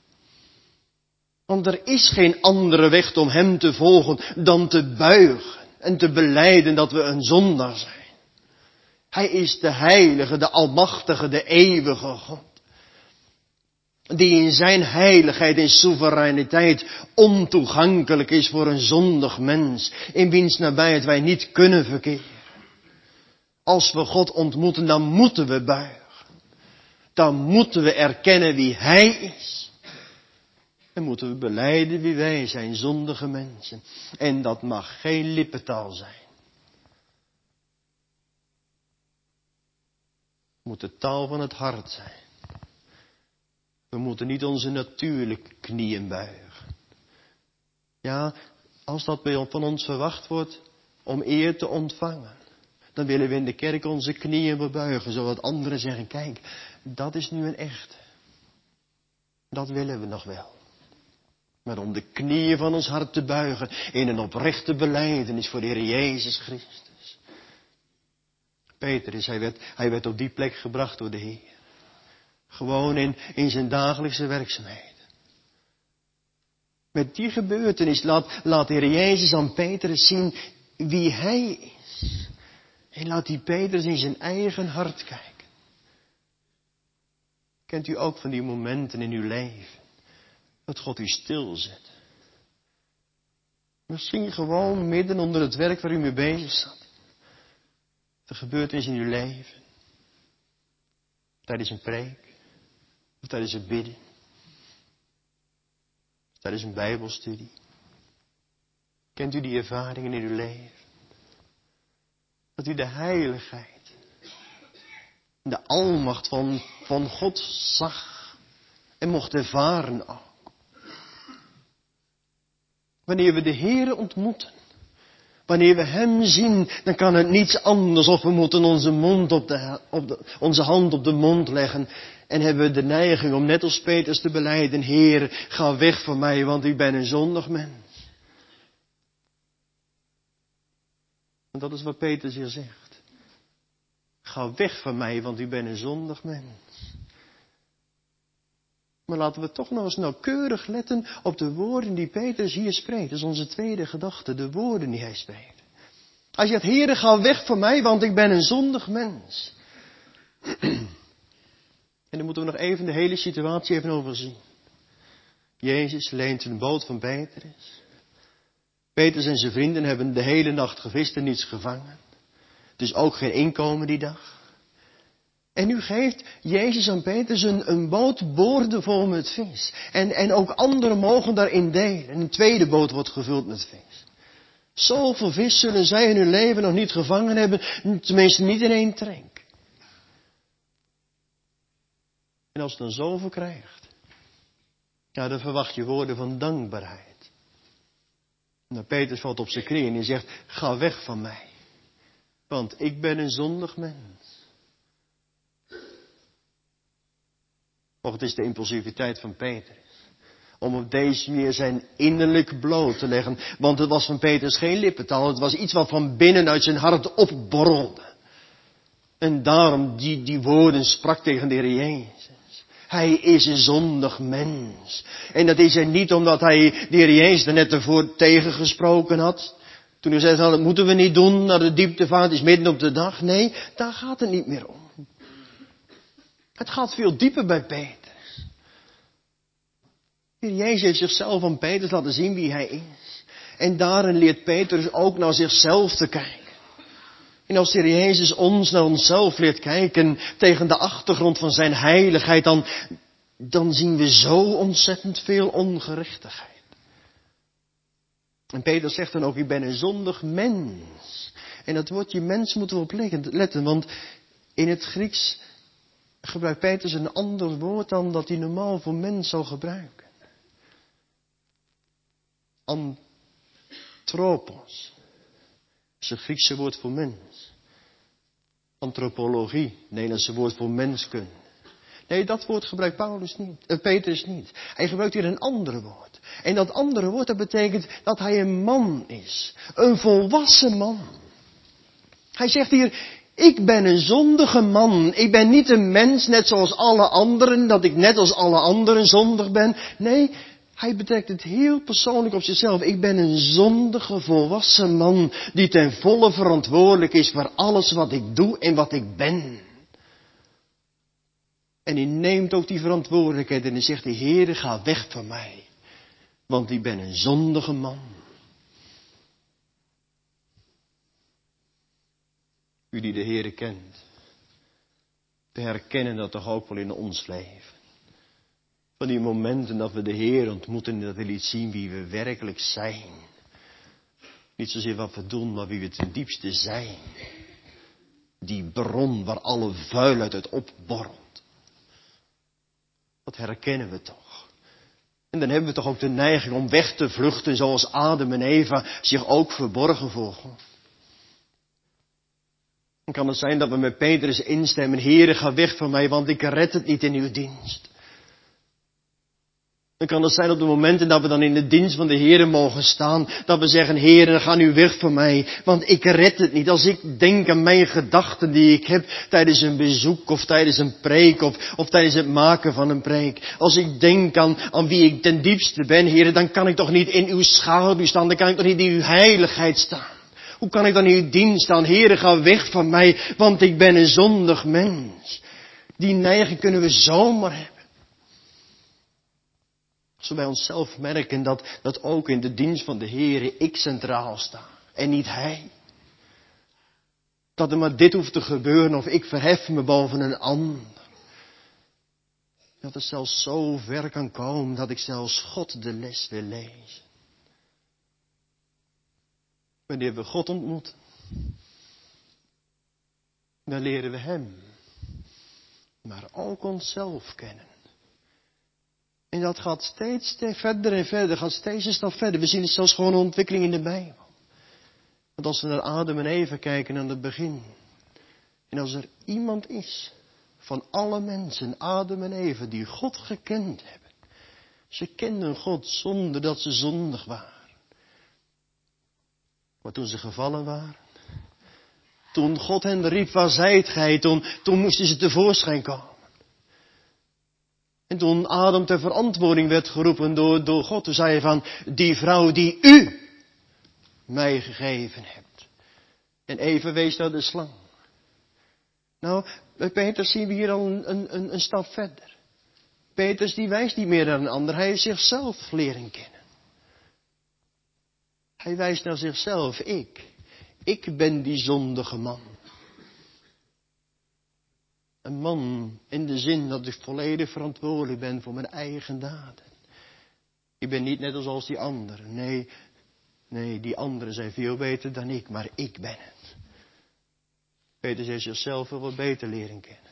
Want er is geen andere weg om hem te volgen dan te buigen en te belijden dat we een zondaar zijn. Hij is de heilige, de almachtige, de eeuwige God. Die in zijn heiligheid en soevereiniteit ontoegankelijk is voor een zondig mens, in wiens nabijheid wij niet kunnen verkeren. Als we God ontmoeten, dan moeten we buigen. Dan moeten we erkennen wie hij is. Dan moeten we belijden wie wij zijn, zondige mensen. En dat mag geen lippentaal zijn. Het moet de taal van het hart zijn. We moeten niet onze natuurlijke knieën buigen. Ja, als dat van ons verwacht wordt om eer te ontvangen, dan willen we in de kerk onze knieën bebuigen, zodat anderen zeggen, kijk, dat is nu een echte. Dat willen we nog wel. Maar om de knieën van ons hart te buigen in een oprechte belijdenis voor de Heer Jezus Christus. Petrus, hij werd, hij werd op die plek gebracht door de Heer. Gewoon in, in zijn dagelijkse werkzaamheden. Met die gebeurtenis laat, laat de Heer Jezus aan Petrus zien wie hij is. En laat die Petrus in zijn eigen hart kijken. Kent u ook van die momenten in uw leven dat God u stilzet? Misschien gewoon midden onder het werk waar u mee bezig zat. Er gebeurt iets in uw leven. Tijdens een preek. Of tijdens het bidden. Of tijdens een bijbelstudie. Kent u die ervaringen in uw leven? Dat u de heiligheid, de almacht van, van God zag en mocht ervaren ook. Wanneer we de Heere ontmoeten, wanneer we hem zien, dan kan het niets anders of we moeten onze, mond op de, op de, onze hand op de mond leggen en hebben we de neiging om net als Petrus te belijden, Heere, ga weg van mij, want ik ben een zondig mens. En dat is wat Petrus hier zegt. Ga weg van mij, want u bent een zondig mens. Maar laten we toch nog eens nauwkeurig letten op de woorden die Petrus hier spreekt. Dat is onze tweede gedachte, de woorden die hij spreekt. Hij zegt, Heere, ga weg van mij, want ik ben een zondig mens. En dan moeten we nog even de hele situatie even overzien. Jezus leent een boot van Petrus. Petrus en zijn vrienden hebben de hele nacht gevist en niets gevangen. Dus ook geen inkomen die dag. En nu geeft Jezus aan Petrus een, een boot boordevol met vis. En, en ook anderen mogen daarin delen. En een tweede boot wordt gevuld met vis. Zoveel vis zullen zij in hun leven nog niet gevangen hebben. Tenminste niet in één trek. En als je dan zoveel krijgt. Ja, dan verwacht je woorden van dankbaarheid. Nou, Petrus valt op zijn knieën en hij zegt, ga weg van mij. Want ik ben een zondig mens. Och, het is de impulsiviteit van Petrus. Om op deze manier zijn innerlijk bloot te leggen. Want het was van Petrus geen lippentaal. Het was iets wat van binnen uit zijn hart opborrelde. En daarom die, die woorden sprak tegen de Heer Jezus. Hij is een zondig mens. En dat is er niet omdat hij de Heer Jezus er net ervoor tegengesproken had. Toen hij zei, dat moeten we niet doen, naar de dieptevaart is midden op de dag. Nee, daar gaat het niet meer om. Het gaat veel dieper bij Petrus. De Heer Jezus heeft zichzelf aan Petrus laten zien wie hij is. En daarin leert Petrus ook naar zichzelf te kijken. En als de Heer Jezus ons naar onszelf leert kijken tegen de achtergrond van zijn heiligheid, dan, dan zien we zo ontzettend veel ongerechtigheid. En Petrus zegt dan ook, ik ben een zondig mens. En dat woordje mens moeten we op letten, want in het Grieks gebruikt Petrus een ander woord dan dat hij normaal voor mens zou gebruiken. Anthropos is het Griekse woord voor mens. Antropologie, het Nederlandse woord voor menskunde. Nee, dat woord gebruikt Paulus niet, uh, Petrus niet. Hij gebruikt hier een ander woord. En dat andere woord, dat betekent dat hij een man is. Een volwassen man. Hij zegt hier, ik ben een zondige man. Ik ben niet een mens net zoals alle anderen, dat ik net als alle anderen zondig ben. Nee, hij betrekt het heel persoonlijk op zichzelf. Ik ben een zondige, volwassen man die ten volle verantwoordelijk is voor alles wat ik doe en wat ik ben. En hij neemt ook die verantwoordelijkheid en hij zegt, de Heere, ga weg van mij. Want ik ben een zondige man. U die de Heere kent, we herkennen dat toch ook wel in ons leven. Van die momenten dat we de Heer ontmoeten en dat we liet zien wie we werkelijk zijn. Niet zozeer wat we doen, maar wie we ten diepste zijn. Die bron waar alle vuilheid uit opborrelt. Dat herkennen we toch. En dan hebben we toch ook de neiging om weg te vluchten zoals Adam en Eva zich ook verborgen voor God. Dan kan het zijn dat we met Petrus instemmen, Heere, ga weg van mij, want ik red het niet in uw dienst. Dan kan het zijn op de momenten dat we dan in de dienst van de Heere mogen staan, dat we zeggen, Heere, ga nu weg van mij, want ik red het niet. Als ik denk aan mijn gedachten die ik heb tijdens een bezoek, of tijdens een preek, of, of tijdens het maken van een preek. Als ik denk aan, aan wie ik ten diepste ben, Heere, dan kan ik toch niet in uw schaduw staan, dan kan ik toch niet in uw heiligheid staan. Hoe kan ik dan in uw dienst staan? Heere, ga weg van mij, want ik ben een zondig mens. Die neiging kunnen we zomaar hebben. Als we bij onszelf merken dat, dat ook in de dienst van de Heere ik centraal sta. En niet Hij. Dat er maar dit hoeft te gebeuren of ik verhef me boven een ander. Dat het zelfs zo ver kan komen dat ik zelfs God de les wil lezen. Wanneer we God ontmoeten, dan leren we Hem. Maar ook onszelf kennen. En dat gaat steeds verder en verder, gaat steeds een stap verder. We zien het zelfs gewoon een ontwikkeling in de Bijbel. Want als we naar Adam en Eva kijken aan het begin. En als er iemand is van alle mensen, Adam en Eva, die God gekend hebben. Ze kenden God zonder dat ze zondig waren. Maar toen ze gevallen waren. Toen God hen riep, waar zijt gij? Toen, toen moesten ze tevoorschijn komen. En toen Adam ter verantwoording werd geroepen door, door God, toen zei hij van, die vrouw die u mij gegeven hebt. En Eva wees naar de slang. Nou, bij Petrus zien we hier al een, een, een stap verder. Petrus die wijst niet meer naar een ander, hij heeft zichzelf leren kennen. Hij wijst naar zichzelf, ik. Ik ben die zondige man. Een man in de zin dat ik volledig verantwoordelijk ben voor mijn eigen daden. Ik ben niet net als die anderen. Nee, nee, die anderen zijn veel beter dan ik, maar ik ben het. Petrus heeft zichzelf wel wat beter leren kennen.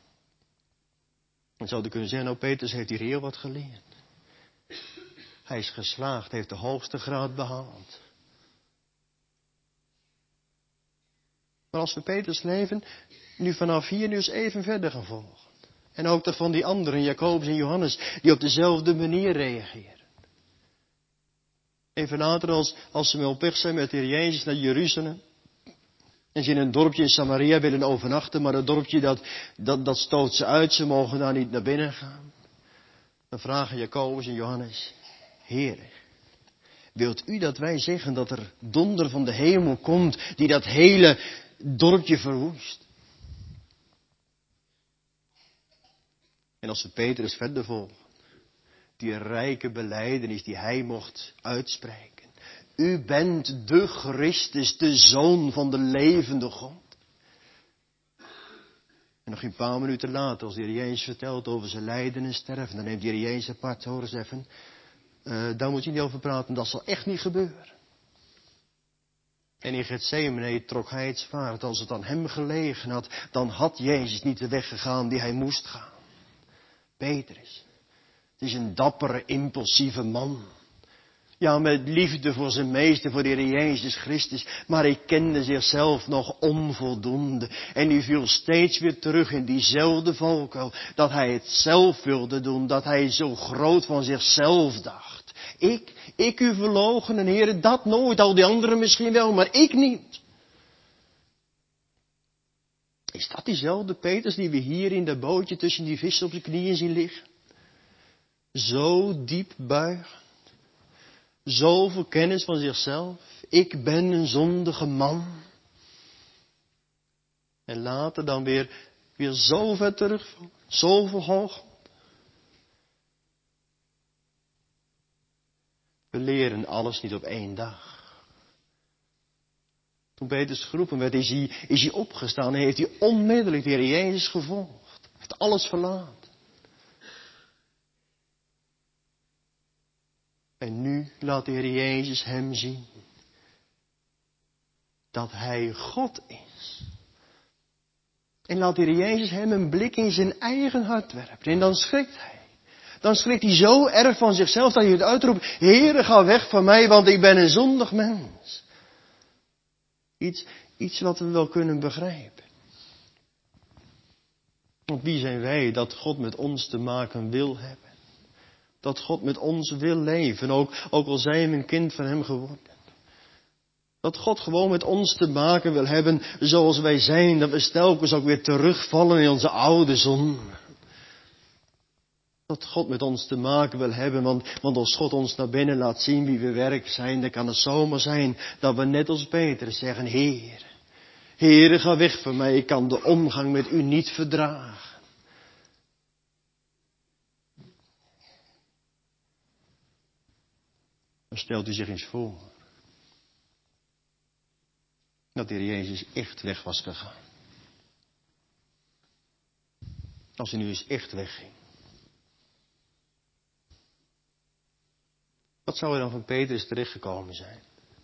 Dan zou je kunnen zeggen, nou Petrus heeft hier heel wat geleerd. Hij is geslaagd, heeft de hoogste graad behaald. Maar als we Petrus leven nu vanaf hier nu eens even verder gaan volgen. En ook dat van die anderen, Jacobus en Johannes, die op dezelfde manier reageren. Even later als, als ze op weg zijn met de Heer Jezus naar Jeruzalem. En ze in een dorpje in Samaria willen overnachten, maar dat dorpje dat, dat, dat stoot ze uit, ze mogen daar niet naar binnen gaan. Dan vragen Jacobus en Johannes, Heere, wilt u dat wij zeggen dat er donder van de hemel komt die dat hele dorpje verwoest? En als we Petrus verder volgen, die rijke belijdenis die hij mocht uitspreken. U bent de Christus, de Zoon van de levende God. En nog een paar minuten later, als de Heer Jezus vertelt over zijn lijden en sterven, dan neemt de Heer Jezus apart, hoor eens even. Uh, daar moet je niet over praten, dat zal echt niet gebeuren. En in Gethsemane trok hij het zwaard. Als het aan hem gelegen had, dan had Jezus niet de weg gegaan die hij moest gaan. Petrus, het is een dappere, impulsieve man. Ja, met liefde voor zijn meester, voor de Heer Jezus Christus. Maar hij kende zichzelf nog onvoldoende. En hij viel steeds weer terug in diezelfde valkuil. Dat hij het zelf wilde doen. Dat hij zo groot van zichzelf dacht. Ik, ik u verloochenen, Heer, dat nooit. Al die anderen misschien wel, maar ik niet. Is dat diezelfde Petrus die we hier in dat bootje tussen die vissen op zijn knieën zien liggen? Zo diep buigend. Zoveel kennis van zichzelf. Ik ben een zondige man. En later dan weer, weer zo ver terug. Zoveel hoog. We leren alles niet op één dag. Toen Petrus geroepen werd, is hij, is hij opgestaan en heeft hij onmiddellijk de Heer Jezus gevolgd. Heeft alles verlaten. En nu laat de Heer Jezus hem zien dat hij God is. En laat de Heer Jezus hem een blik in zijn eigen hart werpen. En dan schrikt hij. Dan schrikt hij zo erg van zichzelf dat hij het uitroept: Heere, ga weg van mij, want ik ben een zondig mens. Iets, iets wat we wel kunnen begrijpen. Want wie zijn wij dat God met ons te maken wil hebben? Dat God met ons wil leven, ook, ook al zijn we een kind van hem geworden. Dat God gewoon met ons te maken wil hebben zoals wij zijn. Dat we telkens ook weer terugvallen in onze oude zonde. Dat God met ons te maken wil hebben, want, want als God ons naar binnen laat zien wie we werk zijn, dan kan het zomaar zijn dat we net als Petrus zeggen: Heer, Heere, ga weg van mij, ik kan de omgang met u niet verdragen. Dan stelt u zich eens voor dat de Heer Jezus echt weg was gegaan. Als hij nu eens echt wegging. Wat zou er dan van Petrus terechtgekomen zijn?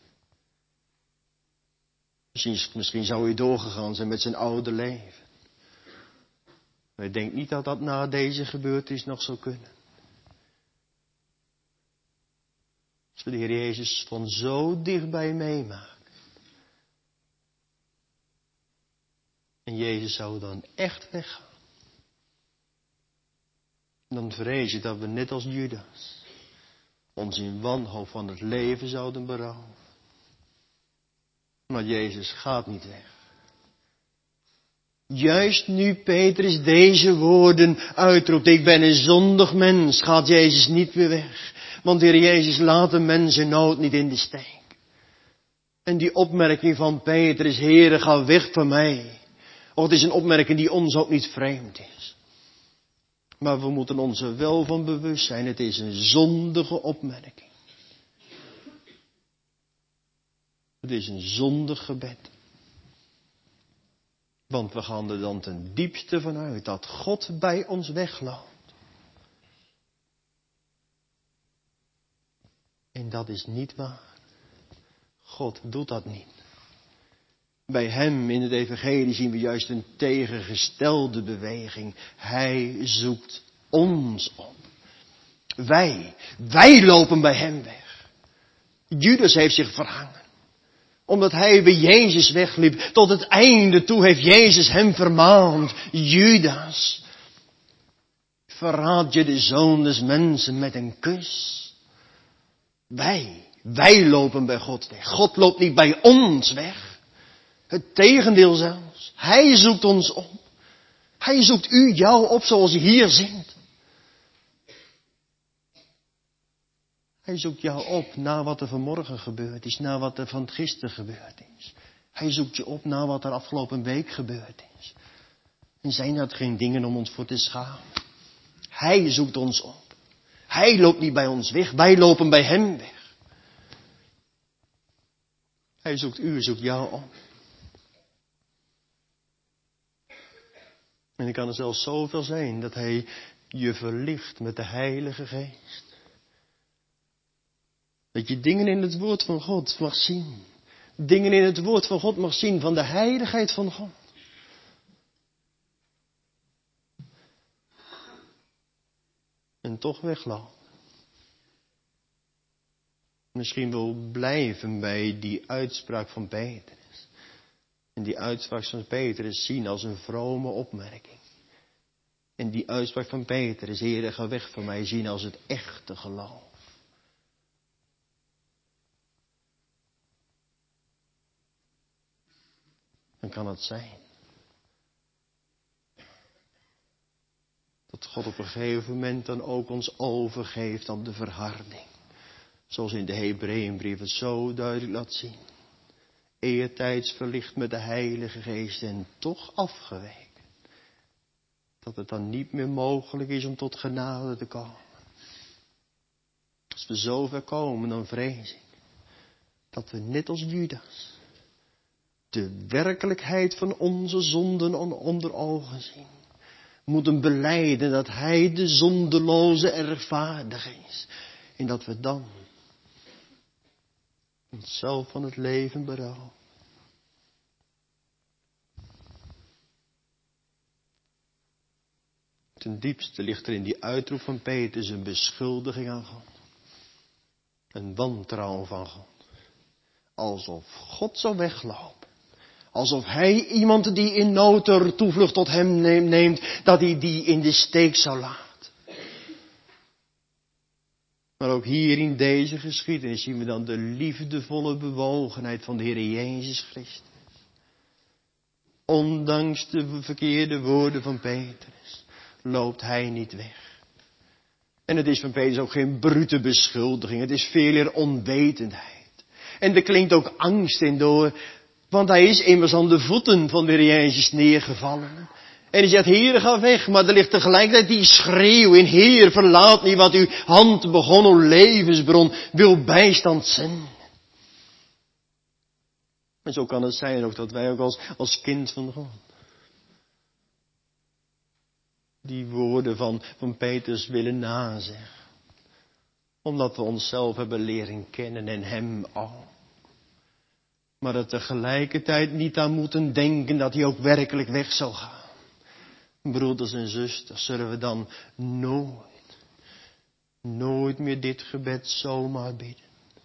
Misschien, misschien zou hij doorgegaan zijn met zijn oude leven. Maar ik denk niet dat dat na deze gebeurtenis nog zou kunnen. Als we de Heer Jezus van zo dichtbij meemaken. En Jezus zou dan echt weggaan. Dan vrees ik dat we net als Judas ons in wanhoop van het leven zouden berouwen. Maar Jezus gaat niet weg. Juist nu Petrus deze woorden uitroept: ik ben een zondig mens, gaat Jezus niet weer weg. Want de Heer Jezus laat de mens in nood niet in de steek. En die opmerking van Petrus: Heere, ga weg van mij. Oh, het is een opmerking die ons ook niet vreemd is. Maar we moeten ons er wel van bewust zijn. Het is een zondige opmerking. Het is een zondig gebed. Want we gaan er dan ten diepste van uit dat God bij ons wegloopt. En dat is niet waar. God doet dat niet. Bij hem in het evangelie zien we juist een tegengestelde beweging. Hij zoekt ons op. Wij, wij lopen bij hem weg. Judas heeft zich verhangen. Omdat hij bij Jezus wegliep. Tot het einde toe heeft Jezus hem vermaand. Judas, verraad je de zoon des mensen met een kus? Wij, wij lopen bij God weg. God loopt niet bij ons weg. Het tegendeel zelfs. Hij zoekt ons op. Hij zoekt u, jou op zoals hij hier zingt. Hij zoekt jou op na wat er vanmorgen gebeurd is. Na wat er van gisteren gebeurd is. Hij zoekt je op na wat er afgelopen week gebeurd is. En zijn dat geen dingen om ons voor te schamen? Hij zoekt ons op. Hij loopt niet bij ons weg. Wij lopen bij hem weg. Hij zoekt u, zoekt jou op. En het kan er zelfs zoveel zijn dat hij je verlicht met de Heilige Geest. Dat je dingen in het woord van God mag zien. dingen in het woord van God mag zien van de heiligheid van God. En toch weglopen. Misschien wel blijven bij die uitspraak van Petrus. En die uitspraak van Petrus zien als een vrome opmerking. En die uitspraak van Petrus, Heere, ga weg van mij, zien als het echte geloof. Dan kan het zijn dat God op een gegeven moment dan ook ons overgeeft aan de verharding. Zoals in de Hebreeënbrief het zo duidelijk laat zien. Eertijds verlicht met de Heilige Geest en toch afgeweken. Dat het dan niet meer mogelijk is om tot genade te komen. Als we zover komen, dan vrees ik dat we net als Judas de werkelijkheid van onze zonden onder ogen zien. Moeten belijden dat Hij de zondeloze rechtvaardige is. En dat we dan onszelf van het leven berouwen. Ten diepste ligt er in die uitroep van Petrus een beschuldiging aan God. Een wantrouwen van God. Alsof God zou weglopen. Alsof Hij iemand die in nood er toevlucht tot Hem neemt, dat Hij die in de steek zou laten. Maar ook hier in deze geschiedenis zien we dan de liefdevolle bewogenheid van de Heer Jezus Christus. Ondanks de verkeerde woorden van Petrus loopt Hij niet weg. En het is van Petrus ook geen brute beschuldiging, het is veel eer onwetendheid. En er klinkt ook angst in door, want hij is immers aan de voeten van de Heer Jezus neergevallen. En hij zegt, Heer, ga weg. Maar er ligt tegelijkertijd die schreeuw in, Heer, verlaat niet wat uw hand begon, uw levensbron, wil bijstand zenden. En zo kan het zijn ook dat wij ook als, als kind van God die woorden van, van Petrus willen nazeggen. Omdat we onszelf hebben leren kennen en hem ook. Maar er tegelijkertijd niet aan moeten denken dat hij ook werkelijk weg zal gaan. Broeders en zusters, zullen we dan nooit, nooit meer dit gebed zomaar bidden.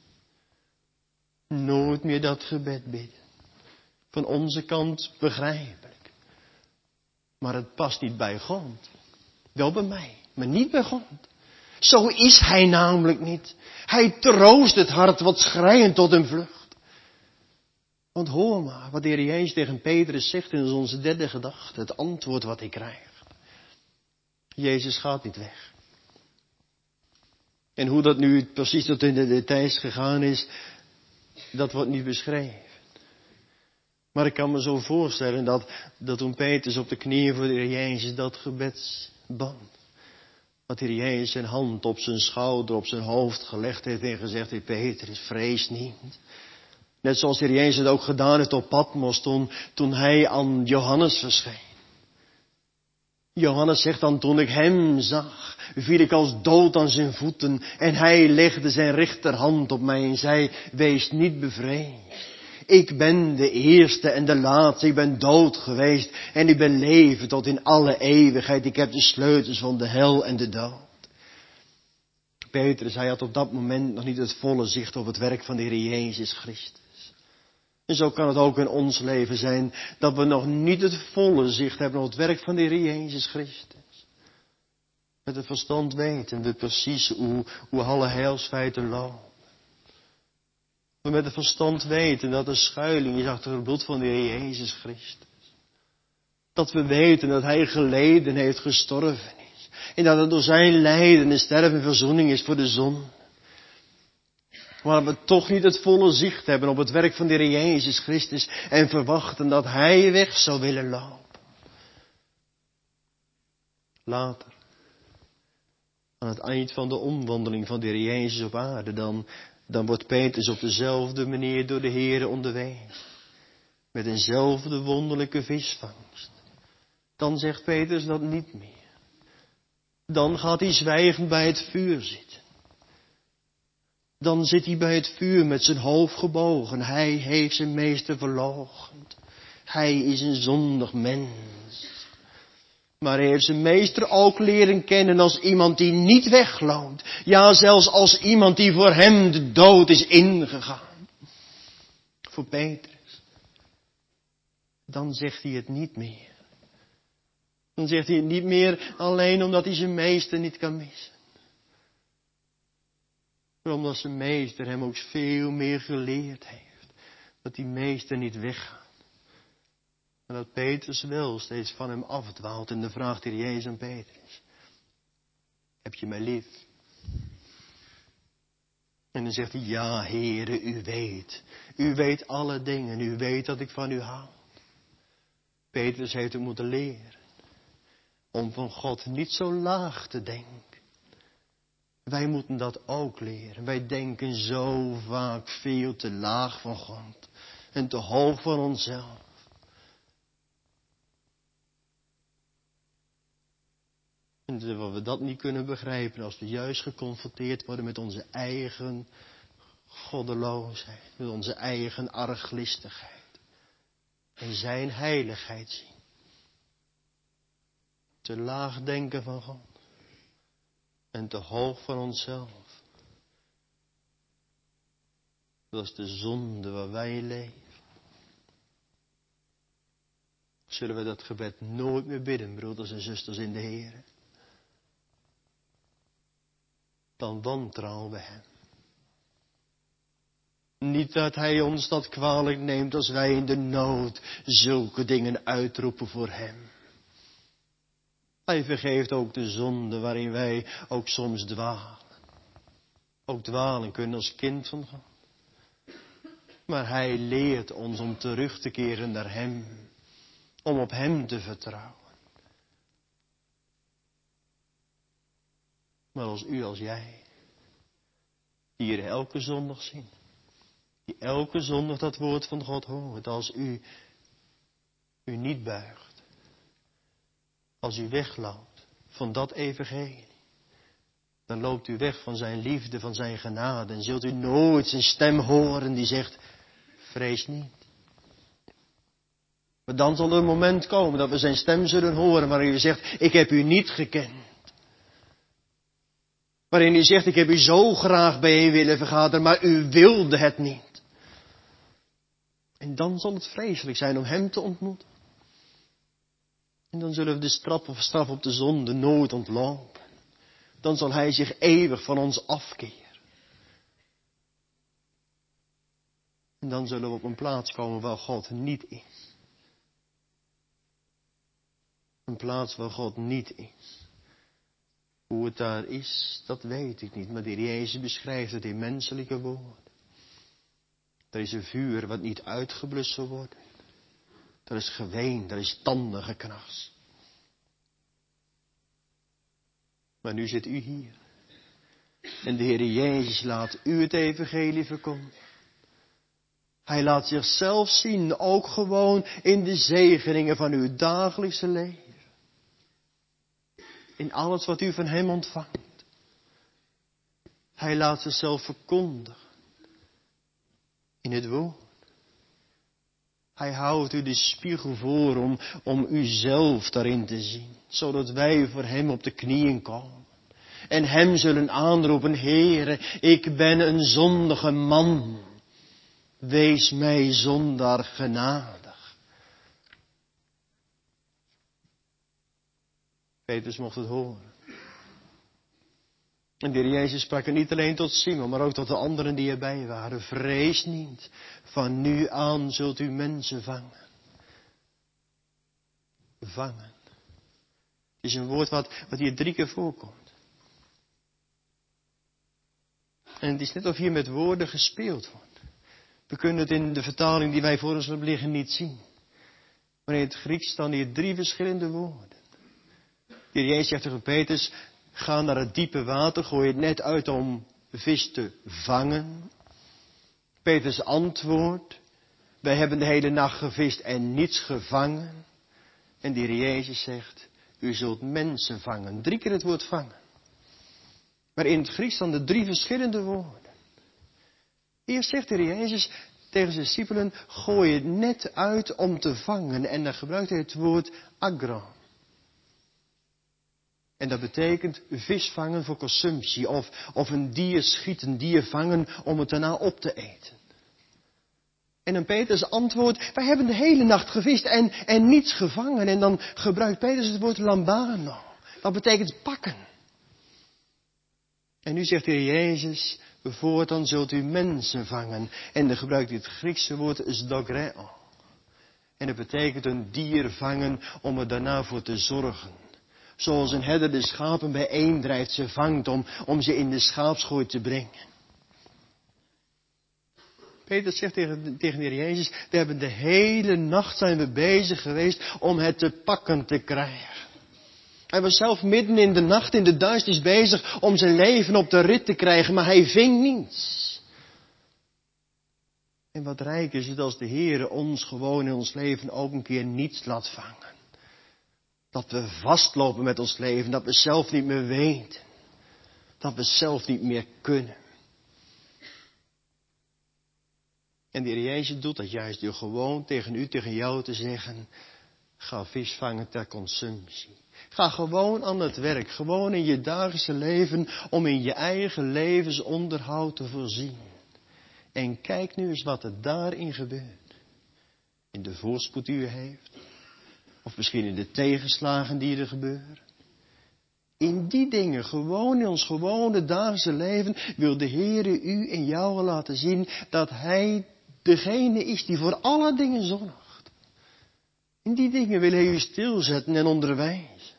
Nooit meer dat gebed bidden. Van onze kant begrijpelijk. Maar het past niet bij God. Wel bij mij, maar niet bij God. Zo is Hij namelijk niet. Hij troost het hart wat schreiend tot hem vlucht. Want hoor maar wat de Heer Jezus tegen Petrus zegt in onze derde gedachte. Het antwoord wat hij krijgt. Jezus gaat niet weg. En hoe dat nu precies tot in de details gegaan is, dat wordt niet beschreven. Maar ik kan me zo voorstellen dat, dat toen Petrus op de knieën voor de Heer Jezus dat gebed bad. Dat de Heer Jezus zijn hand op zijn schouder, op zijn hoofd gelegd heeft en gezegd, Heer Petrus, vrees niet. Net zoals de Heer Jezus het ook gedaan heeft op Patmos toen, toen hij aan Johannes verscheen. Johannes zegt dan, toen ik hem zag, viel ik als dood aan zijn voeten en hij legde zijn rechterhand op mij en zei, wees niet bevreesd. Ik ben de eerste en de laatste, ik ben dood geweest en ik ben leven tot in alle eeuwigheid. Ik heb de sleutels van de hel en de dood. Petrus, hij had op dat moment nog niet het volle zicht op het werk van de Heer Jezus Christus. En zo kan het ook in ons leven zijn dat we nog niet het volle zicht hebben op het werk van de Heer Jezus Christus. Met het verstand weten we precies hoe, hoe alle heilsfeiten lopen. We met het verstand weten dat er schuiling is achter het bloed van de Heer Jezus Christus. Dat we weten dat Hij geleden heeft, gestorven is. En dat het door zijn lijden en sterven en verzoening is voor de zon. Maar we toch niet het volle zicht hebben op het werk van de Heer Jezus Christus. En verwachten dat Hij weg zou willen lopen. Later. Aan het eind van de omwandeling van de Heer Jezus op aarde. Dan, dan wordt Petrus op dezelfde manier door de Heer onderwezen. Met eenzelfde wonderlijke visvangst. Dan zegt Petrus dat niet meer. Dan gaat hij zwijgend bij het vuur zitten. Dan zit hij bij het vuur met zijn hoofd gebogen. Hij heeft zijn meester verloochend. Hij is een zondig mens. Maar hij heeft zijn meester ook leren kennen als iemand die niet wegloopt. Ja, zelfs als iemand die voor hem de dood is ingegaan. Voor Petrus. Dan zegt hij het niet meer. Dan zegt hij het niet meer alleen omdat hij zijn meester niet kan missen. Maar omdat zijn meester hem ook veel meer geleerd heeft. Dat die meester niet weggaat. Maar dat Petrus wel steeds van hem afdwaalt. En de vraagt hier Jezus aan Petrus. Heb je mij lief? En dan zegt hij, ja Heere, u weet. U weet alle dingen. U weet dat ik van u hou. Petrus heeft het moeten leren. Om van God niet zo laag te denken. Wij moeten dat ook leren. Wij denken zo vaak veel te laag van God. En te hoog van onszelf. En terwijl we dat niet kunnen begrijpen als we juist geconfronteerd worden met onze eigen goddeloosheid. Met onze eigen arglistigheid. En zijn heiligheid zien. Te laag denken van God. En te hoog van onszelf. Dat is de zonde waar wij in leven. Zullen we dat gebed nooit meer bidden, broeders en zusters in de Heer? Dan wantrouwen we hem. Niet dat hij ons dat kwalijk neemt als wij in de nood zulke dingen uitroepen voor hem. Hij vergeeft ook de zonde waarin wij ook soms dwalen. Ook dwalen kunnen als kind van God. Maar hij leert ons om terug te keren naar hem. Om op hem te vertrouwen. Maar als u, als jij, die hier elke zondag zien. Die elke zondag dat woord van God hoort. Als u u niet buigt. Als u wegloopt van dat evangelie. Dan loopt u weg van zijn liefde, van zijn genade. En zult u nooit zijn stem horen die zegt, vrees niet. Maar dan zal er een moment komen dat we zijn stem zullen horen waarin u zegt, ik heb u niet gekend. Waarin u zegt, ik heb u zo graag bijeen willen vergaderen, maar u wilde het niet. En dan zal het vreselijk zijn om hem te ontmoeten. En dan zullen we de straf of straf op de zonde nooit ontlopen. Dan zal hij zich eeuwig van ons afkeren. En dan zullen we op een plaats komen waar God niet is. Een plaats waar God niet is. Hoe het daar is, dat weet ik niet. Maar de Heer Jezus beschrijft het in menselijke woorden. Er is een vuur wat niet uitgeblust zal worden. Er is geween, er is tanden geknars. Maar nu zit u hier. En de Heer Jezus laat u het evangelie verkondigen. Hij laat zichzelf zien, ook gewoon in de zegeningen van uw dagelijkse leven. In alles wat u van hem ontvangt. Hij laat zichzelf verkondigen. In het woord. Hij houdt u de spiegel voor om, om uzelf daarin te zien. Zodat wij voor hem op de knieën komen. En hem zullen aanroepen, Heere, ik ben een zondige man. Wees mij zondaar genadig. Petrus mocht het horen. En de Heer Jezus sprak er niet alleen tot Simon, maar ook tot de anderen die erbij waren. Vrees niet, van nu aan zult u mensen vangen. Vangen. Het is een woord wat, wat hier drie keer voorkomt. En het is net of hier met woorden gespeeld wordt. We kunnen het in de vertaling die wij voor ons hebben liggen niet zien. Maar in het Grieks staan hier drie verschillende woorden. De Heer Jezus zegt tegen Petrus, ga naar het diepe water, gooi het net uit om vis te vangen. Petrus antwoordt, wij hebben de hele nacht gevist en niets gevangen. En de Heer Jezus zegt, u zult mensen vangen. Drie keer het woord vangen. Maar in het Grieks staan er drie verschillende woorden. Hier zegt de Heer Jezus tegen zijn discipelen, gooi het net uit om te vangen. En dan gebruikt hij het woord agro. En dat betekent vis vangen voor consumptie. Of, of een dier schieten, dier vangen om het daarna op te eten. En dan Petrus antwoordt, wij hebben de hele nacht gevist en, en niets gevangen. En dan gebruikt Petrus het woord lambano. Dat betekent pakken. En nu zegt de Heer Jezus, voortaan zult u mensen vangen. En dan gebruikt hij het Griekse woord sdogreo. En dat betekent een dier vangen om er daarna voor te zorgen. Zoals een herder de schapen bijeendrijft, ze vangt om, om ze in de schaapsgooi te brengen. Petrus zegt tegen, tegen de Heer Jezus, we hebben de hele nacht zijn we bezig geweest om het te pakken te krijgen. Hij was zelf midden in de nacht in de duisternis bezig om zijn leven op de rit te krijgen, maar hij ving niets. En wat rijk is het als de Heer ons gewoon in ons leven ook een keer niets laat vangen. Dat we vastlopen met ons leven, dat we zelf niet meer weten. Dat we zelf niet meer kunnen. En de Heer Jezus doet dat juist door gewoon tegen u, tegen jou te zeggen, ga vis vangen ter consumptie. Ga gewoon aan het werk, gewoon in je dagelijkse leven, om in je eigen levensonderhoud te voorzien. En kijk nu eens wat er daarin gebeurt. In de voorspoed die u heeft. Of misschien in de tegenslagen die er gebeuren. In die dingen, gewoon in ons gewone dagelijkse leven, wil de Heere u en jou laten zien dat Hij degene is die voor alle dingen zorgt. In die dingen wil Hij u stilzetten en onderwijzen.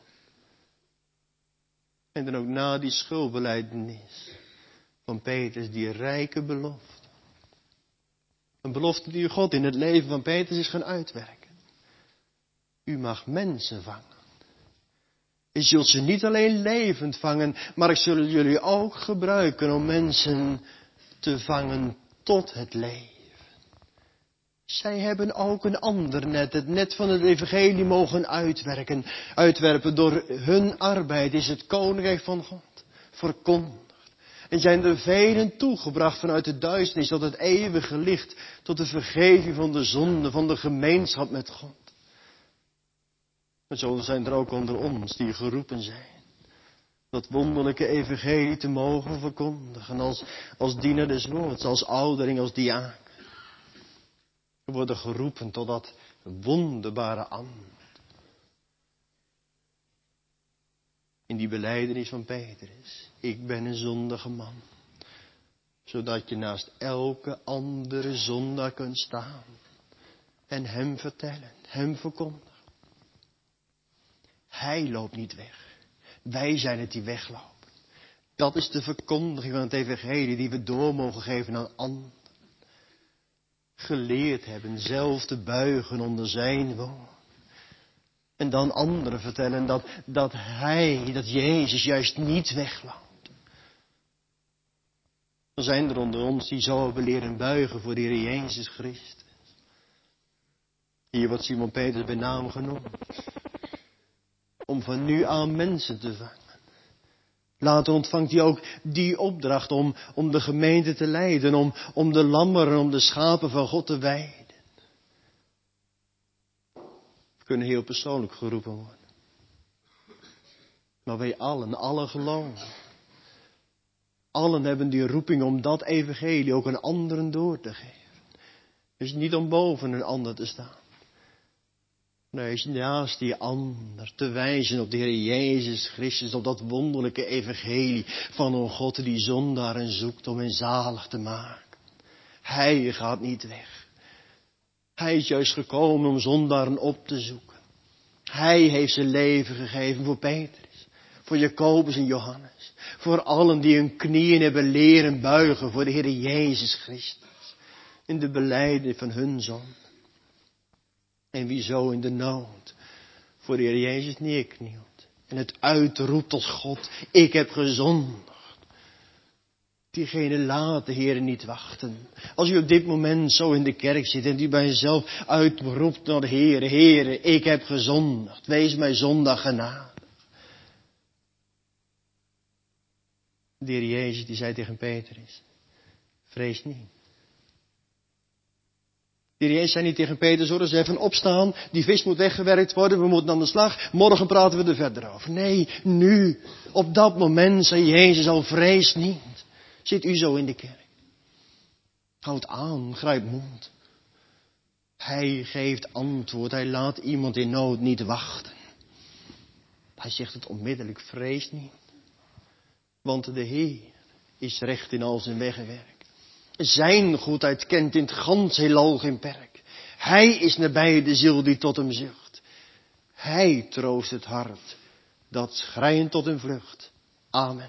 En dan ook na die schuldbelijdenis van Petrus, die rijke belofte. Een belofte die God in het leven van Petrus is gaan uitwerken. U mag mensen vangen. Je zult ze niet alleen levend vangen, maar ik zul jullie ook gebruiken om mensen te vangen tot het leven. Zij hebben ook een ander net, het net van het evangelie mogen uitwerken. Uitwerpen door hun arbeid is het koninkrijk van God verkondigd. En zijn er velen toegebracht vanuit de duisternis tot het eeuwige licht, tot de vergeving van de zonde, van de gemeenschap met God. En zo zijn er ook onder ons die geroepen zijn. Dat wonderlijke evangelie te mogen verkondigen als, als diener des woords, als oudering, als diaken. We worden geroepen tot dat wonderbare ambt. In die belijdenis van Petrus. Ik ben een zondige man. Zodat je naast elke andere zondaar kunt staan. En hem vertellen, hem verkondigen. Hij loopt niet weg. Wij zijn het die weglopen. Dat is de verkondiging van het evangelie die we door mogen geven aan anderen. Geleerd hebben zelf te buigen onder zijn woord. En dan anderen vertellen dat, dat hij, dat Jezus juist niet wegloopt. Er zijn er onder ons die zo hebben leren buigen voor de Heer Jezus Christus. Hier wordt Simon Petrus bij naam genoemd. Om van nu aan mensen te vangen. Later ontvangt hij ook die opdracht om, om de gemeente te leiden. Om, om de lammeren, om de schapen van God te weiden. We kunnen heel persoonlijk geroepen worden. Maar wij allen, alle geloven. Allen hebben die roeping om dat evangelie ook aan anderen door te geven. Dus niet om boven een ander te staan. Nee, naast die ander te wijzen op de Heer Jezus Christus, op dat wonderlijke evangelie van een God die zondaren zoekt om hen zalig te maken. Hij gaat niet weg. Hij is juist gekomen om zondaren op te zoeken. Hij heeft zijn leven gegeven voor Petrus, voor Jacobus en Johannes. Voor allen die hun knieën hebben leren buigen voor de Heer Jezus Christus. In de belijdenis van hun zonde. En wie zo in de nood voor de Heer Jezus neerknielt. En het uitroept tot God. Ik heb gezondigd. Diegene laat de Heer niet wachten. Als u op dit moment zo in de kerk zit en u bij jezelf uitroept naar de Heer. Heer, ik heb gezondigd. Wees mij zondag genadig. De Heer Jezus die zei tegen Petrus. Vrees niet. De Heer Jezus zei niet tegen Petrus, hoor eens even opstaan, die vis moet weggewerkt worden, we moeten aan de slag, morgen praten we er verder over. Nee, nu, op dat moment zei Jezus al, vrees niet. Zit u zo in de kerk? Houd aan, grijp mond. Hij geeft antwoord, hij laat iemand in nood niet wachten. Hij zegt het onmiddellijk, vrees niet. Want de Heer is recht in al zijn weggewerkt. Zijn goedheid kent in het gans heelal geen perk. Hij is nabij de ziel die tot hem zucht. Hij troost het hart dat schreiend tot hem vlucht. Amen.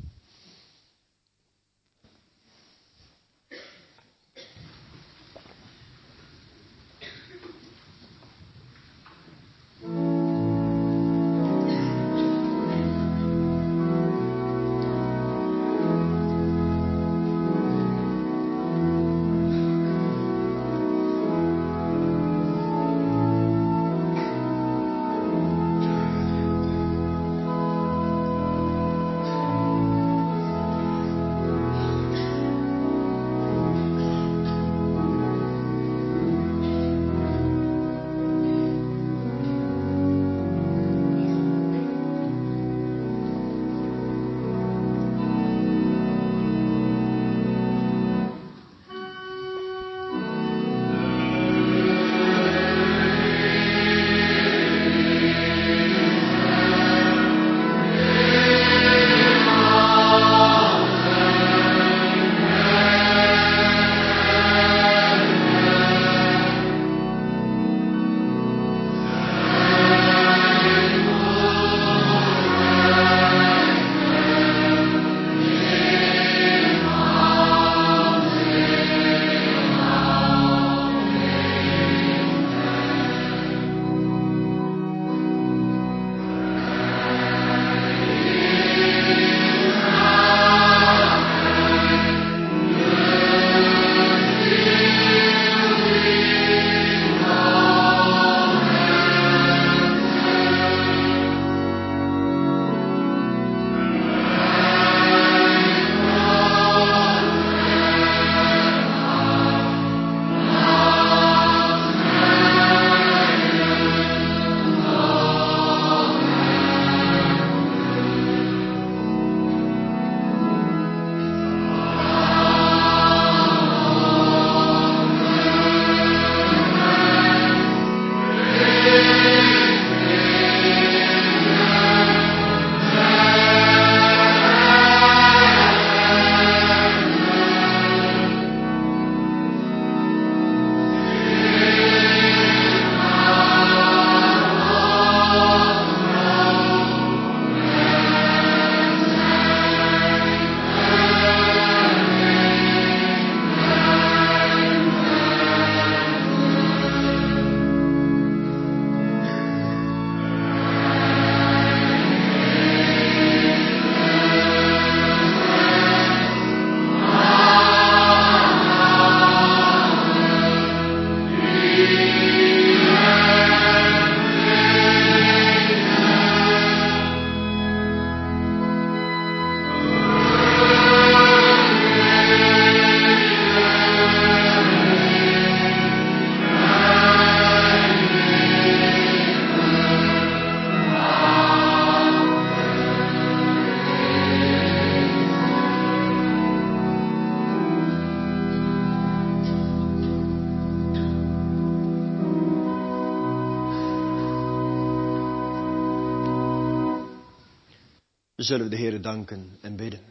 Zullen we de Heere danken en bidden.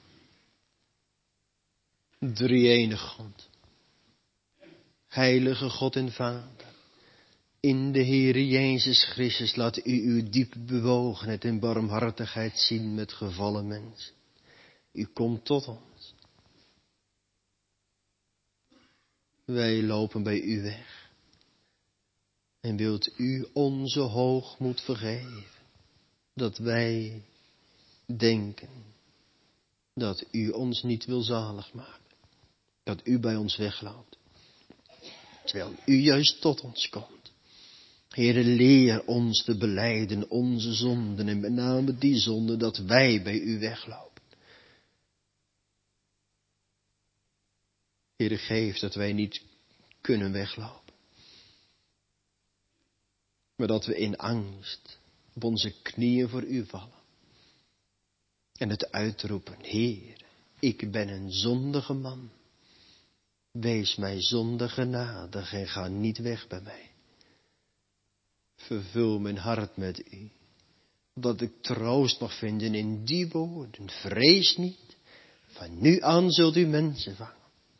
Drie-enige God, heilige God en Vader, in de Heere Jezus Christus laat u uw diep bewogenheid en barmhartigheid zien met gevallen mensen. U komt tot ons. Wij lopen bij u weg. En wilt u onze hoogmoed vergeven, dat wij denken dat u ons niet wil zalig maken. Dat u bij ons wegloopt. Terwijl u juist tot ons komt. Heere, leer ons te belijden onze zonden en met name die zonde dat wij bij u weglopen. Heere, geef dat wij niet kunnen weglopen. Maar dat we in angst op onze knieën voor u vallen. En het uitroepen, Heer, ik ben een zondige man. Wees mij zonder genadig en ga niet weg bij mij. Vervul mijn hart met u, opdat ik troost mag vinden in die woorden. Vrees niet, van nu aan zult u mensen vangen.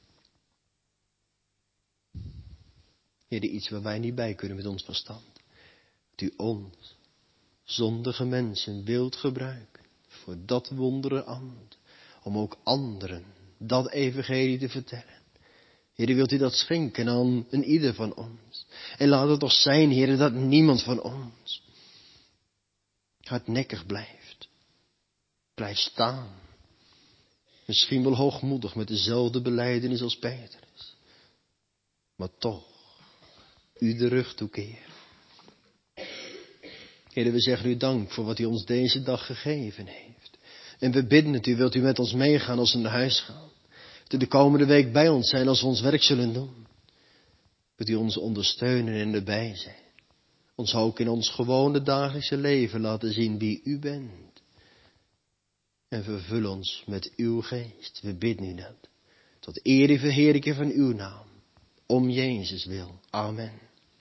Heer, iets waar wij niet bij kunnen met ons verstand. Dat u ons, zondige mensen, wilt gebruiken voor dat wondere ambt. Om ook anderen dat evangelie te vertellen. Heer, wilt u dat schenken aan een ieder van ons. En laat het toch zijn, Heer, dat niemand van ons hardnekkig blijft. Blijft staan. Misschien wel hoogmoedig met dezelfde belijdenis als Petrus. Maar toch, u de rug toekeert. Heer, we zeggen u dank voor wat u ons deze dag gegeven heeft. En we bidden het u, wilt u met ons meegaan als we naar huis gaan. Wilt u de komende week bij ons zijn als we ons werk zullen doen. Wilt u ons ondersteunen en erbij zijn. Ons ook in ons gewone dagelijkse leven laten zien wie u bent. En vervul ons met uw geest. We bidden u dat. Tot eer en verheerlijking van uw naam. Om Jezus wil. Amen.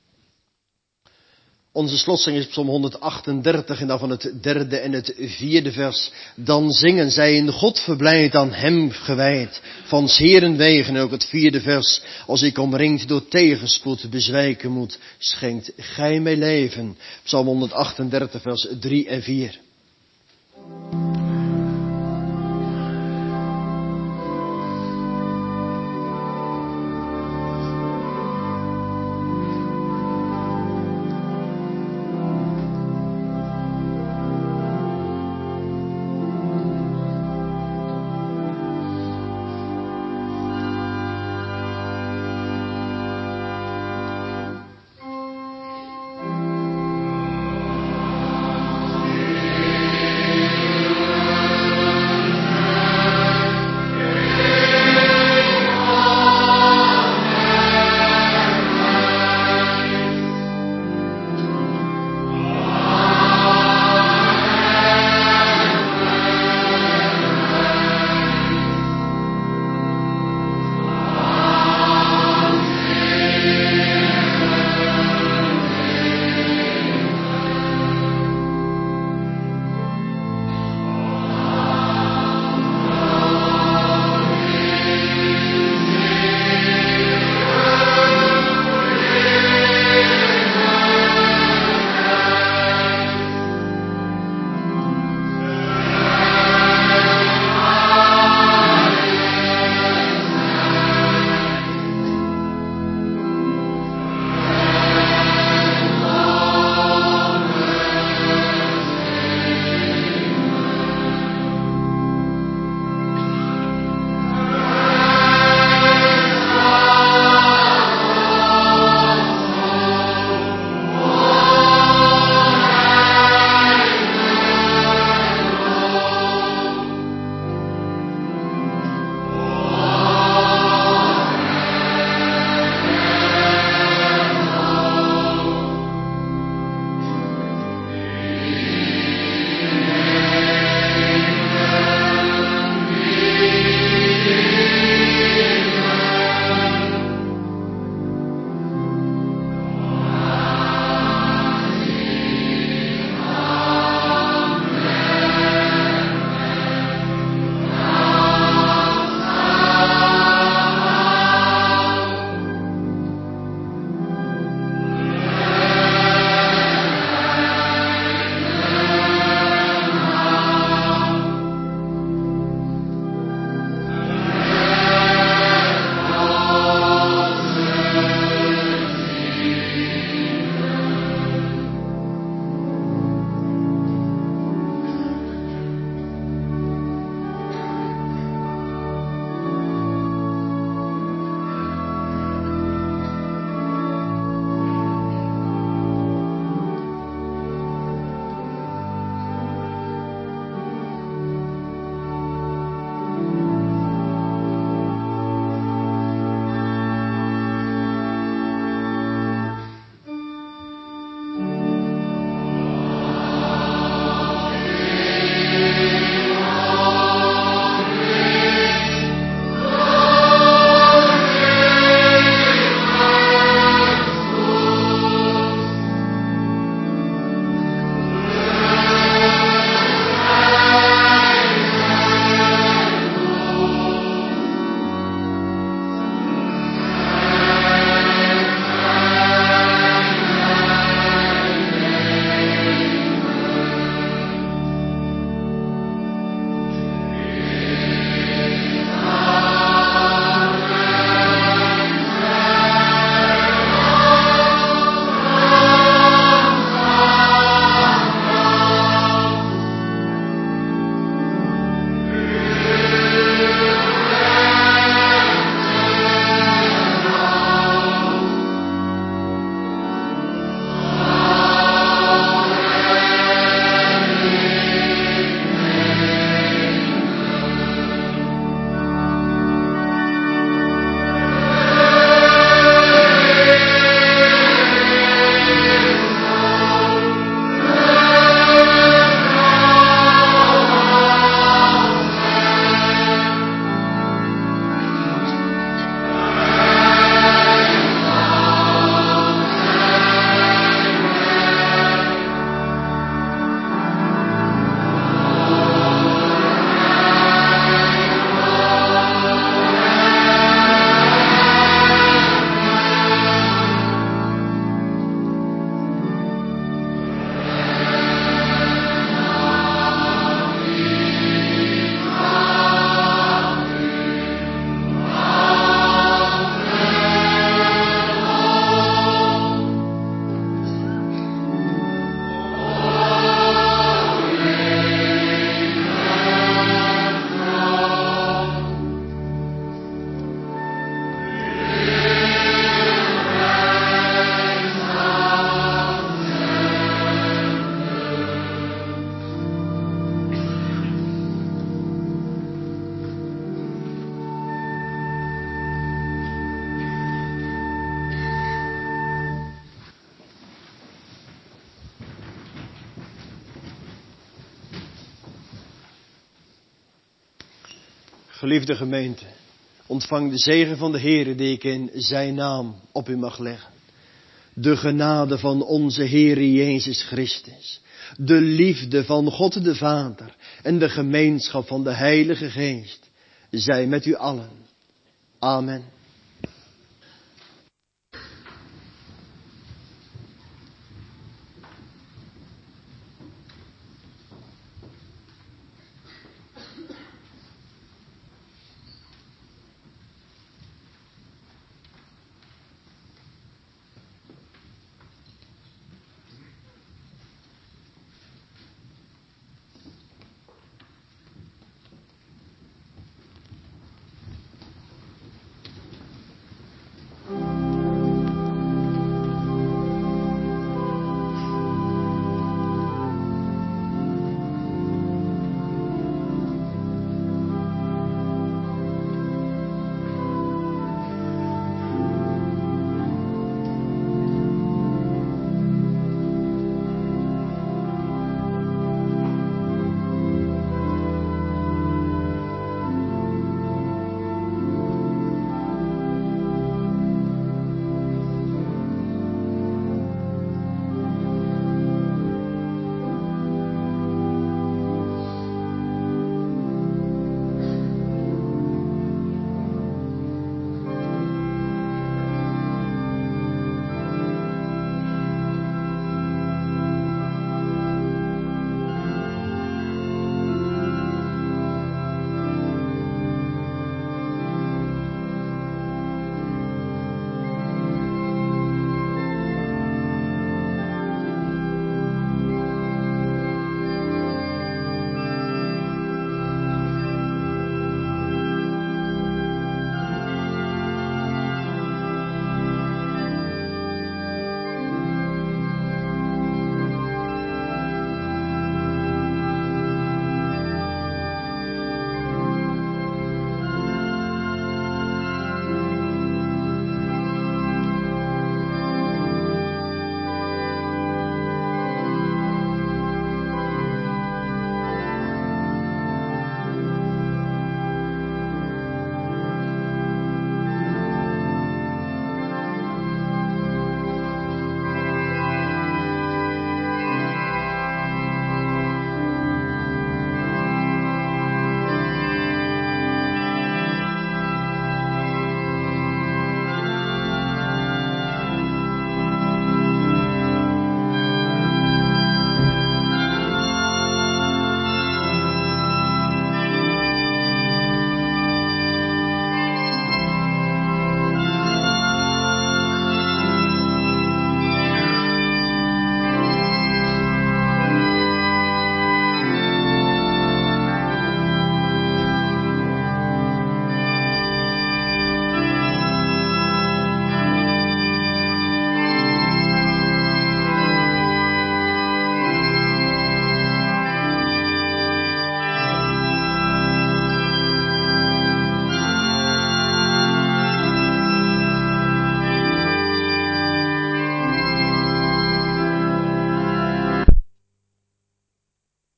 Onze slotzing is Psalm honderdachtendertig en dan van het derde en het vierde vers. Dan zingen zij in God verblijd aan hem gewijd. Van 's Heeren wegen ook het vierde vers. Als ik omringd door tegenspoed bezwijken moet, schenkt gij mij leven. Psalm honderdachtendertig vers drie en vier. Geliefde gemeente, ontvang de zegen van de Heere die ik in zijn naam op u mag leggen. De genade van onze Heere Jezus Christus, de liefde van God de Vader en de gemeenschap van de Heilige Geest zij met u allen. Amen.